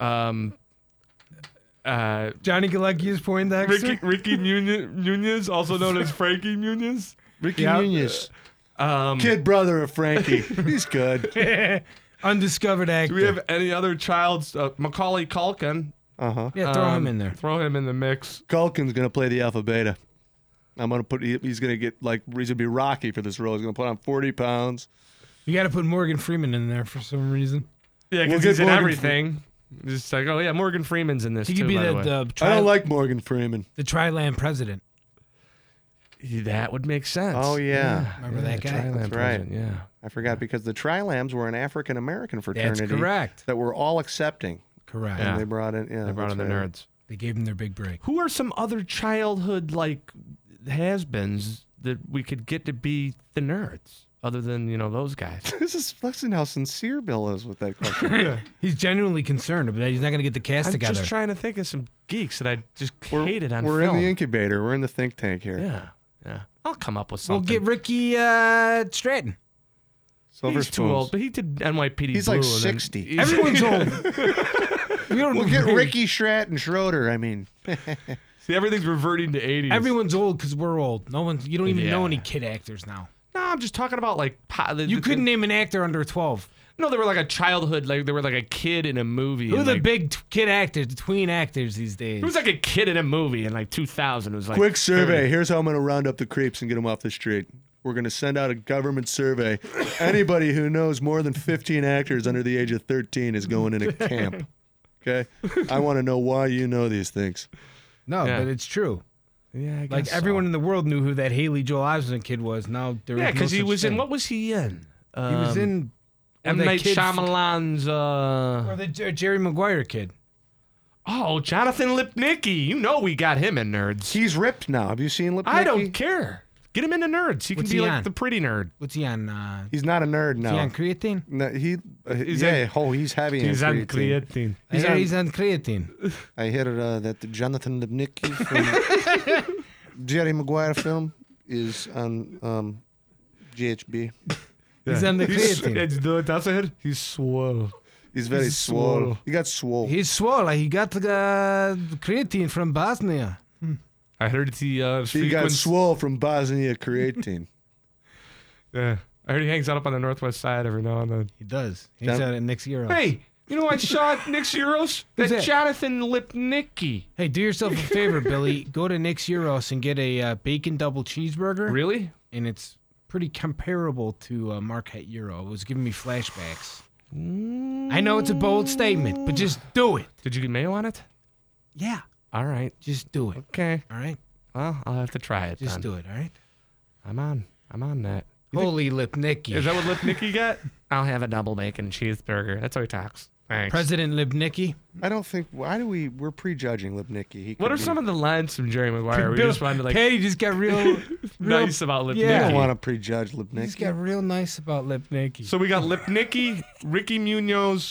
Johnny Galecki is Poindexter. Ricky Muniz, also known as Frankie Muniz. Ricky Muniz. Kid brother of Frankie. He's good. Undiscovered actor. Do we have any other childs? Macaulay Culkin. Uh-huh. Yeah, throw him in there. Throw him in the mix. Culkin's going to play the Alpha Beta. I'm going to put, he's going to get he's going to be Rocky for this role. He's going to put on 40 pounds. You got to put Morgan Freeman in there for some reason. Yeah, because he's in everything. Just like, oh yeah, Morgan Freeman's in this he too, could be by the way. I don't like Morgan Freeman. The Tri-Land president. That would make sense. Oh, yeah. Remember that guy? That's right. Yeah. I forgot because the Tri-Lambs were an African-American fraternity. That's correct. That were all accepting. Correct. And they brought in, they brought in the nerds. They gave them their big break. Who are some other childhood like has-beens that we could get to be the nerds? Other than, those guys. This is flexing how sincere Bill is with that question. He's genuinely concerned, but he's not going to get the cast together. I'm just trying to think of some geeks that I just hated on We're film. in the incubator. We're in the think tank here. Yeah. I'll come up with something. We'll get Ricky Stratton. Silver He's too old, but he did NYPD He's Blue. like 60. Everyone's old. We'll get Ricky Stratton Schroeder. I mean. See, everything's reverting to 80s. Everyone's old because we're old. You don't even know any kid actors now. No, I'm just talking about like... You couldn't name an actor under 12. No, they were like a childhood, like they were like a kid in a movie. Who are the big kid actors, the tween actors these days? Who's like a kid in a movie in like 2000? It was like... Quick survey. Here's how I'm going to round up the creeps and get them off the street. We're going to send out a government survey. Anybody who knows more than 15 actors under the age of 13 is going in a camp. Okay? I want to know why you know these things. No, but it's true. Yeah, I guess like everyone in the world knew who that Haley Joel Osment kid was. Now there is no because he such was thing. in. What was he in? He was in M. Night Shyamalan's. Or the Jerry Maguire kid. Oh, Jonathan Lipnicki. We got him in Nerds. He's ripped now. Have you seen Lipnicki? I don't care. Get him into Nerds. He What's can be he like on? the pretty nerd. What's he on? He's not a nerd now. Is he on creatine? No, he's heavy He's on on creatine. creatine. He's on creatine. I hear that the Jonathan Lipnicki from Jerry Maguire film is on GHB. He's on the creatine. He's swole. He's very swole. He got swole. He's swole. He got creatine from Bosnia. I heard he got swole from Bosnia creatine. Yeah. I heard he hangs out up on the northwest side every now and then. He does. He's out at Nick's Euros. Hey, you know I saw Nick's Euros? Who's That's that? Jonathan Lipnicki. Hey, do yourself a favor, Billy. Go to Nick's Euros and get a bacon double cheeseburger. Really? And it's pretty comparable to Marquette Euro. It was giving me flashbacks. I know it's a bold statement, but just do it. Did you get mayo on it? Yeah. All right. Just do it. Okay. All right. Well, I'll have to try it. Just do it. All right. I'm on that. Holy Lipnicki. Is that what Lipnicki got? I'll have a double bacon cheeseburger. That's how he talks. Thanks. President Lipnicki. I don't think. We're prejudging Lipnicki. What are some of the lines from Jerry Maguire? We just wanted to like. Patty just got real nice about Lipnicki. I don't want to prejudge Lipnicki. He just got real nice about Lipnicki. So we got Lipnicki, Ricky Munoz,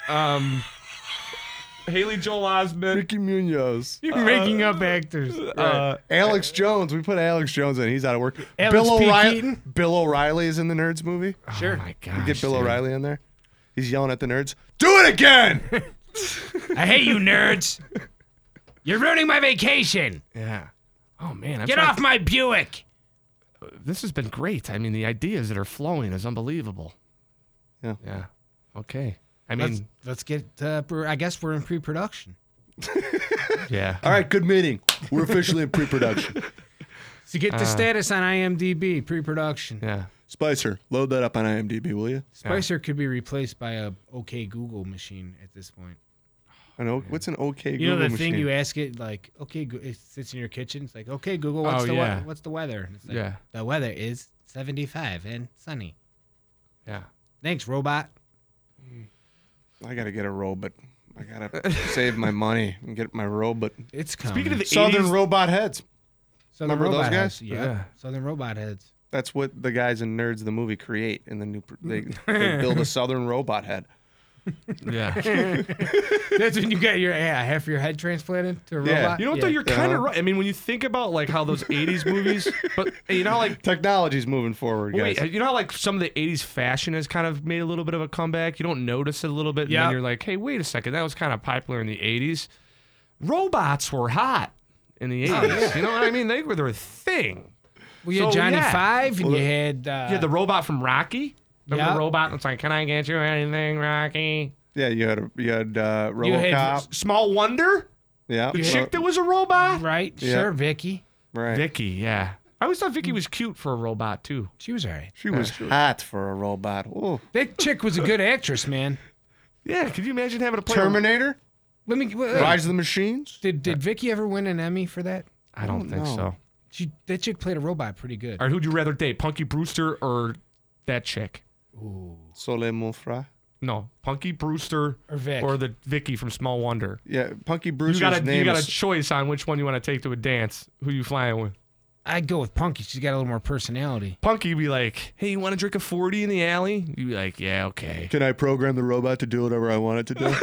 Haley Joel Osment, Ricky Munoz. You're making up actors. Alex Jones. We put Alex Jones in. He's out of work. Alex Bill P. O'Reilly. Keaton? Bill O'Reilly is in the Nerds movie. Sure. Oh my gosh. You get Bill O'Reilly in there. He's yelling at the nerds. Do it again. I hate you, nerds. You're ruining my vacation. Yeah. Oh man. Get off my Buick. This has been great. I mean, the ideas that are flowing is unbelievable. Yeah. Yeah. Okay. I mean, let's get. I guess we're in pre-production. yeah. All right. Good meeting. We're officially in pre-production. So get the status on IMDb, pre-production. Yeah. Spicer, load that up on IMDb, will you? Spicer could be replaced by a OK Google machine at this point. I know. What's an OK Google machine? You know the thing you ask it, like, okay, it sits in your kitchen. It's like, okay, Google, what's the weather? And it's like, the weather is 75 and sunny. Yeah. Thanks, robot. I gotta get a robot. I gotta save my money and get my robot. It's coming. Speaking of the Southern 80s, Robot Heads. Southern Remember Robot those guys? Heads. Yeah. Southern Robot Heads. That's what the guys in Nerds the movie create in the new. They build a Southern Robot head. Yeah. That's when you get your half your head transplanted to a robot. You know what though? You're kind of right. I mean, when you think about like how those 80s movies, but you know, like technology's moving forward, guys. Wait, you know how like some of the 80s fashion has kind of made a little bit of a comeback? You don't notice it a little bit, and then you're like, hey, wait a second, that was kind of popular in the 80s. Robots were hot in the 80s. You know what I mean? They were their thing. Well, you had Johnny Five, and you had the robot from Rocky. Remember the robot? It's like, can I get you anything, Rocky? Yeah, you had RoboCop. You had Small Wonder. Yeah, the chick that was a robot. Right. Yeah. Sure, Vicky. Right. Vicky. Yeah. I always thought Vicky was cute for a robot too. She was alright. She was hot for a robot. Ooh. That chick was a good actress, man. Yeah. Could you imagine having to play Terminator? Rise of the Machines? Did Vicky ever win an Emmy for that? I don't think so. That chick played a robot pretty good. All right, who'd you rather date, Punky Brewster or that chick? Ooh. Soleil Montfort? No, Punky Brewster or the Vicky from Small Wonder. Yeah, Punky Brewster's you got a choice on which one you want to take to a dance. Who you flying with? I'd go with Punky. She's got a little more personality. Punky would be like, hey, you want to drink a 40 in the alley? You'd be like, yeah, okay. Can I program the robot to do whatever I want it to do?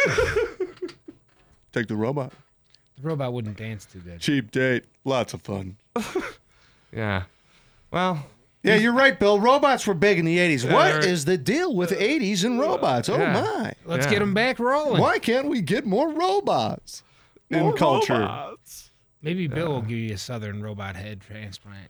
Take the robot. The robot wouldn't dance too good. Cheap date. Lots of fun. Yeah. Well. Yeah, you're right, Bill. Robots were big in the 80s. What is the deal with 80s and robots? Oh, my. Let's get them back rolling. Why can't we get more robots in culture? Robots. Maybe Bill will give you a Southern robot head transplant.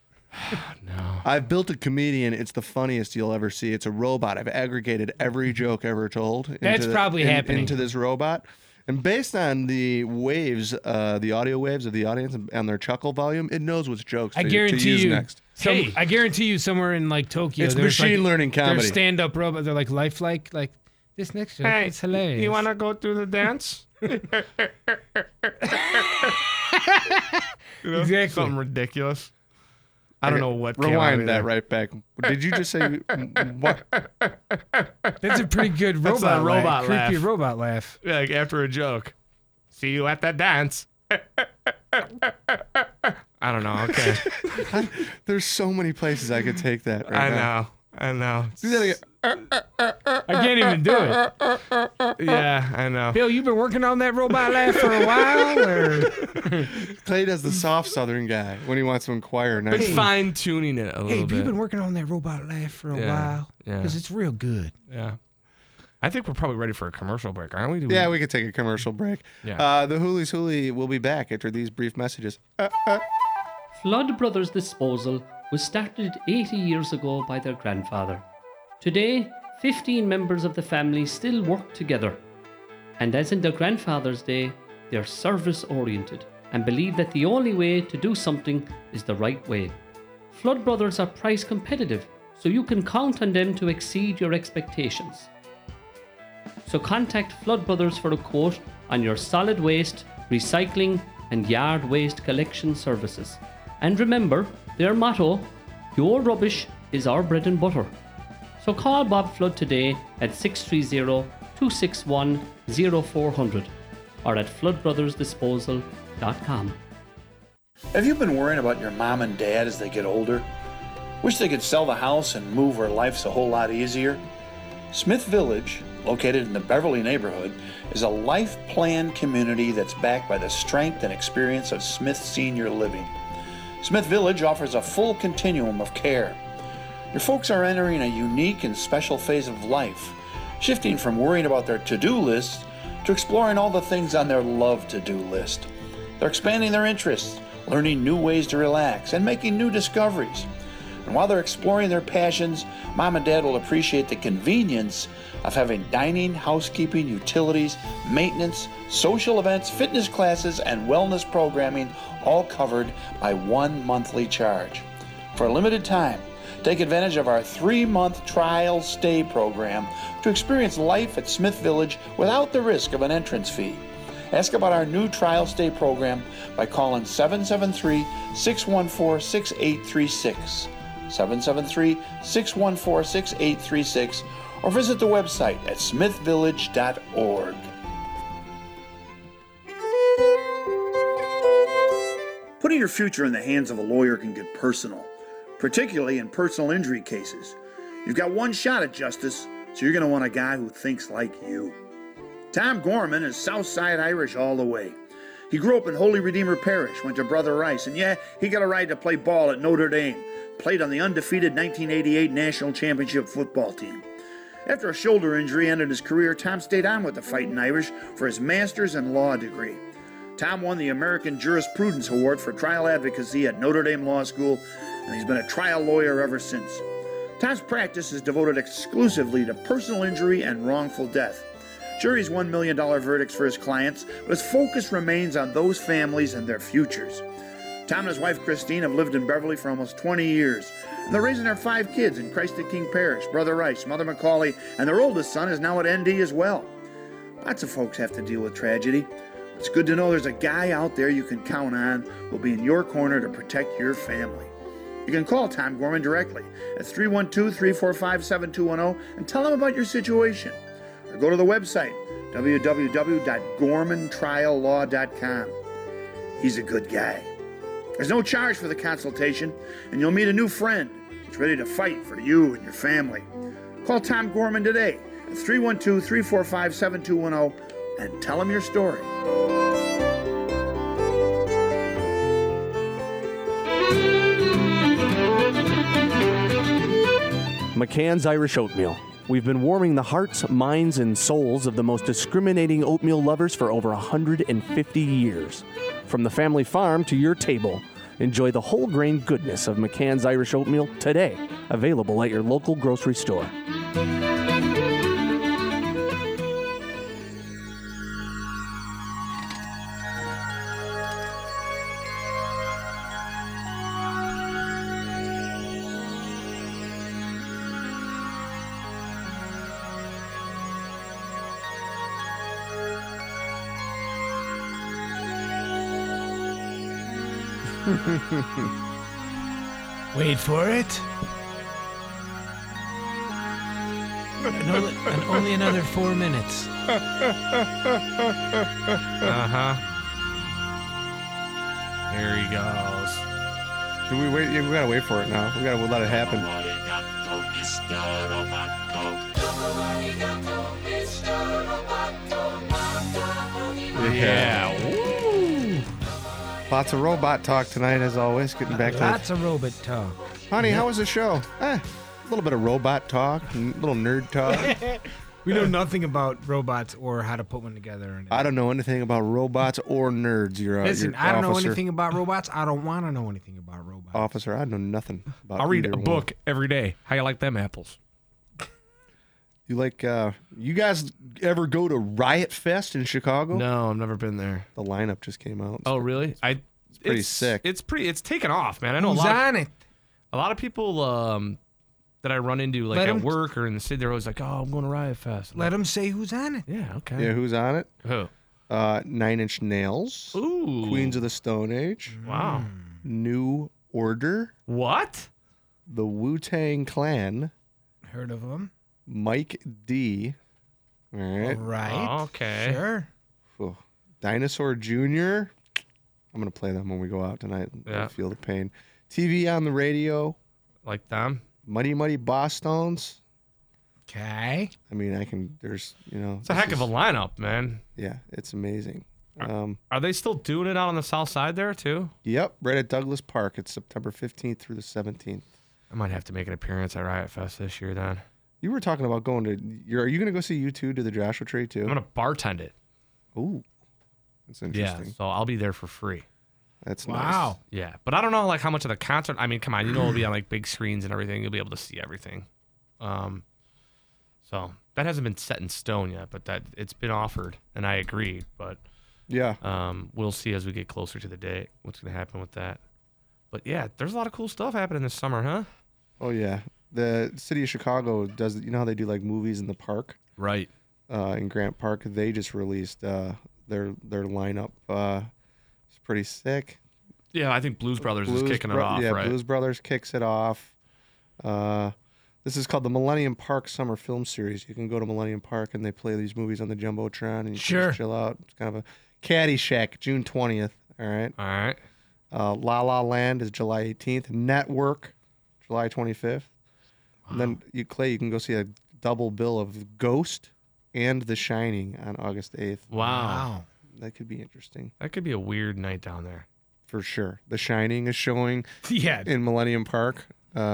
No. I've built a comedian. It's the funniest you'll ever see. It's a robot. I've aggregated every joke ever told. That's probably happening. Into this robot. And based on the waves, the audio waves of the audience and their chuckle volume, it knows which jokes to use next. I guarantee you somewhere in like Tokyo, it's machine learning comedy. They're stand-up robot. They're like lifelike. Like this next joke. It's hilarious. You want to go through the dance? Exactly. Something ridiculous. I don't know what. Rewind that right back. Did you just say what? That's a pretty good robot laugh. Creepy robot laugh. Yeah, like after a joke. See you at the dance. I don't know. Okay. There's so many places I could take that. Right now. I know. Do that again. I can't even do it. Yeah, I know. Bill, you've been working on that robot laugh for a while, or Clay does the soft Southern guy when he wants to inquire. Been fine tuning it a little bit. You've been working on that robot laugh for a while. Yeah. Because it's real good. Yeah. I think we're probably ready for a commercial break, aren't we? We could take a commercial break. Yeah. The Hoolies Hoolie will be back after these brief messages. Flood Brothers Disposal was started 80 years ago by their grandfather. Today, 15 members of the family still work together. And as in their grandfather's day, they're service-oriented and believe that the only way to do something is the right way. Flood Brothers are price competitive, so you can count on them to exceed your expectations. So contact Flood Brothers for a quote on your solid waste, recycling, and yard waste collection services. And remember their motto, your rubbish is our bread and butter. So call Bob Flood today at 630-261-0400 or at floodbrothersdisposal.com. Have you been worrying about your mom and dad as they get older? Wish they could sell the house and move where life's a whole lot easier? Smith Village, located in the Beverly neighborhood, is a life plan community that's backed by the strength and experience of Smith Senior Living. Smith Village offers a full continuum of care. Your folks are entering a unique and special phase of life, shifting from worrying about their to-do list to exploring all the things on their love to-do list. They're expanding their interests, learning new ways to relax, and making new discoveries. And while they're exploring their passions, Mom and Dad will appreciate the convenience of having dining, housekeeping, utilities, maintenance, social events, fitness classes, and wellness programming all covered by one monthly charge. For a limited time, take advantage of our 3-month trial stay program to experience life at Smith Village without the risk of an entrance fee. Ask about our new trial stay program by calling 773-614-6836, 773-614-6836, or visit the website at smithvillage.org. Putting your future in the hands of a lawyer can get personal, particularly in personal injury cases. You've got one shot at justice, so you're going to want a guy who thinks like you. Tom Gorman is Southside Irish all the way. He grew up in Holy Redeemer Parish, went to Brother Rice, and yeah, he got a right to play ball at Notre Dame, played on the undefeated 1988 National Championship football team. After a shoulder injury ended his career, Tom stayed on with the Fighting Irish for his master's in law degree. Tom won the American Jurisprudence Award for trial advocacy at Notre Dame Law School, and he's been a trial lawyer ever since. Tom's practice is devoted exclusively to personal injury and wrongful death. Sure, he's $1 million verdicts for his clients, but his focus remains on those families and their futures. Tom and his wife Christine have lived in Beverly for almost 20 years, and they're raising their 5 kids in Christ the King Parish, Brother Rice, Mother Macaulay, and their oldest son is now at ND as well. Lots of folks have to deal with tragedy. It's good to know there's a guy out there you can count on who'll be in your corner to protect your family. You can call Tom Gorman directly at 312-345-7210 and tell him about your situation. Or go to the website, www.gormantriallaw.com. He's a good guy. There's no charge for the consultation, and you'll meet a new friend that's ready to fight for you and your family. Call Tom Gorman today at 312-345-7210 and tell him your story. McCann's Irish Oatmeal. We've been warming the hearts, minds, and souls of the most discriminating oatmeal lovers for over 150 years. From the family farm to your table, enjoy the whole grain goodness of McCann's Irish Oatmeal today, available at your local grocery store. Wait for it. And only another 4 minutes. Here he goes. Do we wait? Yeah, we gotta wait for it now. We gotta let it happen. Yeah. Woo. Lots of robot talk tonight, as always. Getting back to lots of robot talk. Honey, how was the show? A little bit of robot talk, a little nerd talk. We know nothing about robots or how to put one together. I don't know anything about robots or nerds. Listen, I don't know anything about robots. I don't want to know anything about robots. Officer, I know nothing about I'll read a book every day. How you like them apples? You like, you guys ever go to Riot Fest in Chicago? No, I've never been there. The lineup just came out. Oh, really? It's pretty sick. It's taken off, man. I know Who's a lot. on it? A lot of people that I run into, like at work or in the city, they're always like, "Oh, I'm going to Riot Fest." Let them say who's on it. Yeah, okay. Yeah, who's on it? Who? 9 Inch Nails. Ooh. Queens of the Stone Age. Wow. New Order. What? The Wu-Tang Clan. Heard of them? Mike D. All right. Right. Okay. Sure. Ooh. Dinosaur Jr. I'm going to play them when we go out tonight. Yeah. I feel the pain. TV on the radio. Like them? Muddy Muddy Boss Stones. Okay. I mean, there's, It's a heck of a lineup, man. Yeah, it's amazing. Are they still doing it out on the south side there, too? Yep, right at Douglas Park. It's September 15th through the 17th. I might have to make an appearance at Riot Fest this year, then. You were talking about going to... Are you going to go see U2 do the Joshua Tree, too? I'm going to bartend it. Ooh. That's interesting. Yeah, so I'll be there for free. That's nice. Wow. Yeah, but I don't know, like, how much of the concert... I mean, come on, it'll be on, like, big screens and everything. You'll be able to see everything. So that hasn't been set in stone yet, but that it's been offered, and I agree. But yeah, we'll see as we get closer to the date what's going to happen with that. But yeah, there's a lot of cool stuff happening this summer, huh? Oh yeah, the city of Chicago does. You know how they do like movies in the park, right? In Grant Park, they just released their lineup. It's pretty sick. Yeah, I think Blues Brothers is kicking it off. Yeah, right? Blues Brothers kicks it off. This is called the Millennium Park Summer Film Series. You can go to Millennium Park and they play these movies on the Jumbotron and you can just chill out. It's kind of a Caddyshack, June 20th. All right. All right. La La Land is July 18th. Network, July 25th. Wow. And then you can go see a double bill of Ghost and The Shining on August 8th. Wow. That could be interesting. That could be a weird night down there. For sure. The Shining is showing in Millennium Park.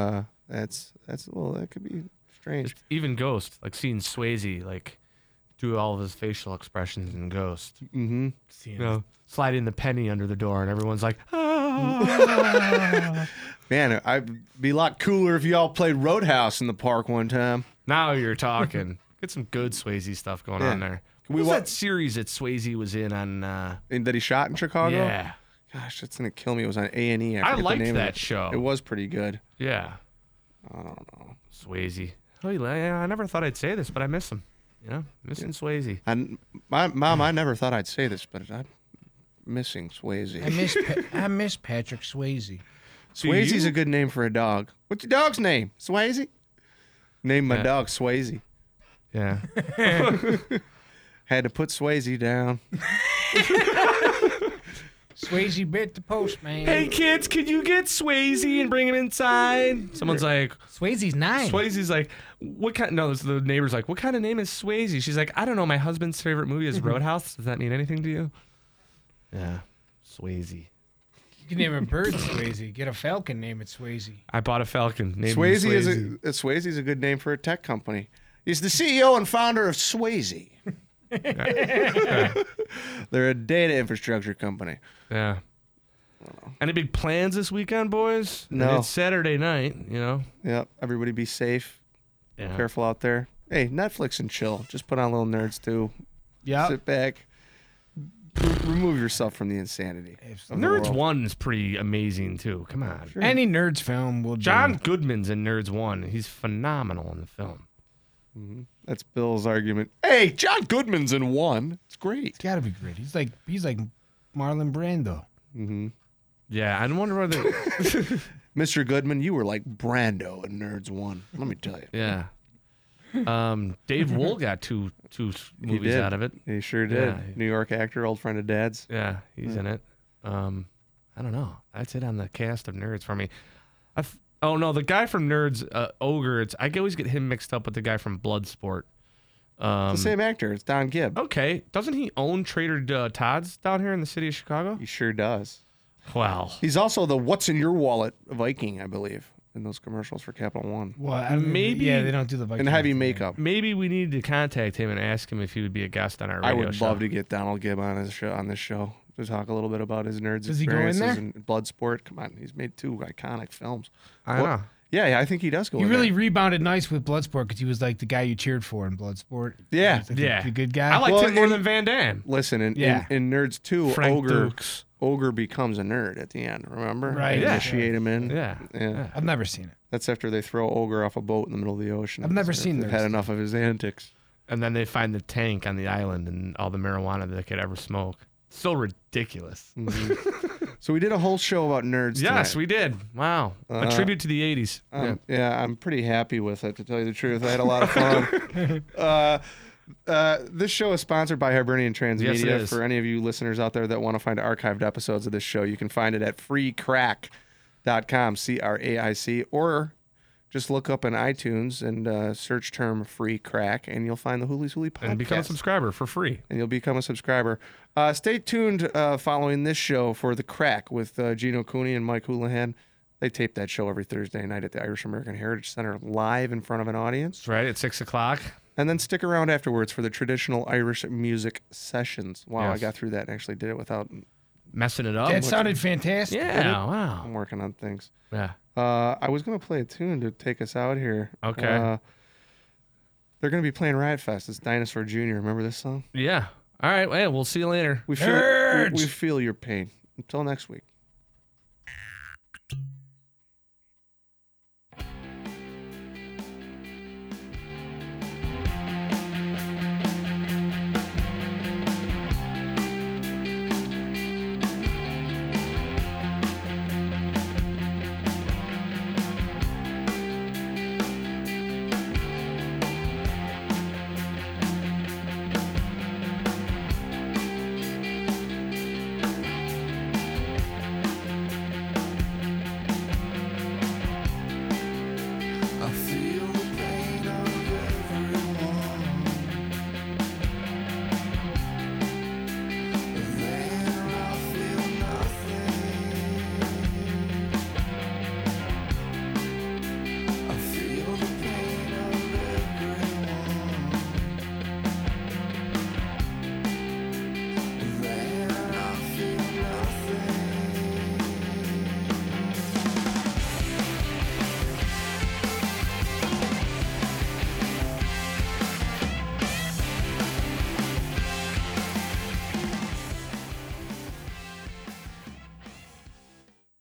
That could be strange. It's even Ghost, like seeing Swayze like do all of his facial expressions in Ghost. Mm-hmm. Sliding the penny under the door, and everyone's like, ah. Man, I'd be a lot cooler if y'all played Roadhouse in the park one time. Now you're talking. Get some good Swayze stuff going on there. What was that series that Swayze was in on? And that he shot in Chicago? Yeah. Gosh, that's gonna kill me. It was on A&E. I liked that show. It was pretty good. Yeah. I don't know. Swayze. Oh, I never thought I'd say this, but I miss him. Missing Swayze. Mom, I never thought I'd say this, but I'm missing Swayze. I miss Patrick Swayze. Swayze's a good name for a dog. What's your dog's name? Swayze? Name my dog Swayze. Yeah. Had to put Swayze down. Swayze bit the postman. Hey kids, could you get Swayze and bring him inside? Someone's like, Swayze's 9. Swayze's like, what kind? No, the neighbor's like, what kind of name is Swayze? She's like, I don't know. My husband's favorite movie is Roadhouse. Does that mean anything to you? Yeah, Swayze. You can name a bird Swayze. Get a falcon, name it Swayze. I bought a falcon. Swayze is a good name for a tech company. He's the CEO and founder of Swayze. They're a data infrastructure company. Yeah. Any big plans this weekend, boys? No. I mean, it's Saturday night, Yep. Everybody be safe. Yeah. Be careful out there. Hey, Netflix and chill. Just put on Little Nerds too. Yeah. Sit back. Remove yourself from the insanity. Nerds 1 is pretty amazing too. Come on. Sure. Any Nerds film will do. John Goodman's in Nerds 1. He's phenomenal in the film. Mm-hmm. That's Bill's argument. Hey, John Goodman's in 1. It's great. It's got to be great. He's like Marlon Brando. Mm-hmm. Yeah, I wonder whether Mr. Goodman, you were like Brando in Nerds 1. Let me tell you. Yeah. Dave Wohl got two movies out of it. He sure did. Yeah. New York actor, old friend of Dad's. Yeah, he's in it. I don't know. That's it on the cast of Nerds for me. Oh no, the guy from Nerds, Ogre. I always get him mixed up with the guy from Bloodsport. It's the same actor. It's Don Gibb. Okay, doesn't he own Trader Todd's down here in the city of Chicago? He sure does. Wow. He's also the "What's in Your Wallet" Viking, I believe, in those commercials for Capital One. Well, maybe they don't do the Viking. And heavy makeup. Maybe we need to contact him and ask him if he would be a guest on our radio show. I would love to get Donald Gibb on this show to talk a little bit about his Nerds Does experiences he go in there? And Bloodsport. Come on, he's made 2 iconic films. I know. Yeah, I think he does go in there. He really there. rebounded nice with Bloodsport because he was like the guy you cheered for in Bloodsport. Yeah. The good guy. I liked him more than Van Damme. Listen, in Nerds 2, Frank Ogre, Dukes. Ogre becomes a nerd at the end. Remember? Right. They Yeah. initiate him in. Yeah. I've never seen it. That's after they throw Ogre off a boat in the middle of the ocean. I've never seen They've this. had enough of his antics. And then they find the tank on the island and all the marijuana that they could ever smoke. So ridiculous. Mm-hmm. So we did a whole show about nerds. Yes, tonight. we did. Wow. A tribute to the 80s. Yeah, I'm pretty happy with it, to tell you the truth. I had a lot of fun. This show is sponsored by Hibernian Transmedia. Yes, it is. For any of you listeners out there that want to find archived episodes of this show, you can find it at freecrack.com, CRAIC, or just look up in iTunes and search term Free Crack, and you'll find the Hoolies Hoolie podcast. And become a subscriber for free. And you'll become a subscriber. Stay tuned following this show for The Crack with Gino Cooney and Mike Houlihan. They tape that show every Thursday night at the Irish American Heritage Center live in front of an audience. That's right, at 6 o'clock. And then stick around afterwards for the traditional Irish music sessions. Wow, Yes. I got through that and actually did it without messing it up. That sounded fantastic. Yeah, wow. I'm working on things. Yeah. I was going to play a tune to take us out here. Okay. They're going to be playing Riot Fest. It's Dinosaur Jr. Remember this song? Yeah. All right. Well, we'll see you later. We feel your pain. Until next week.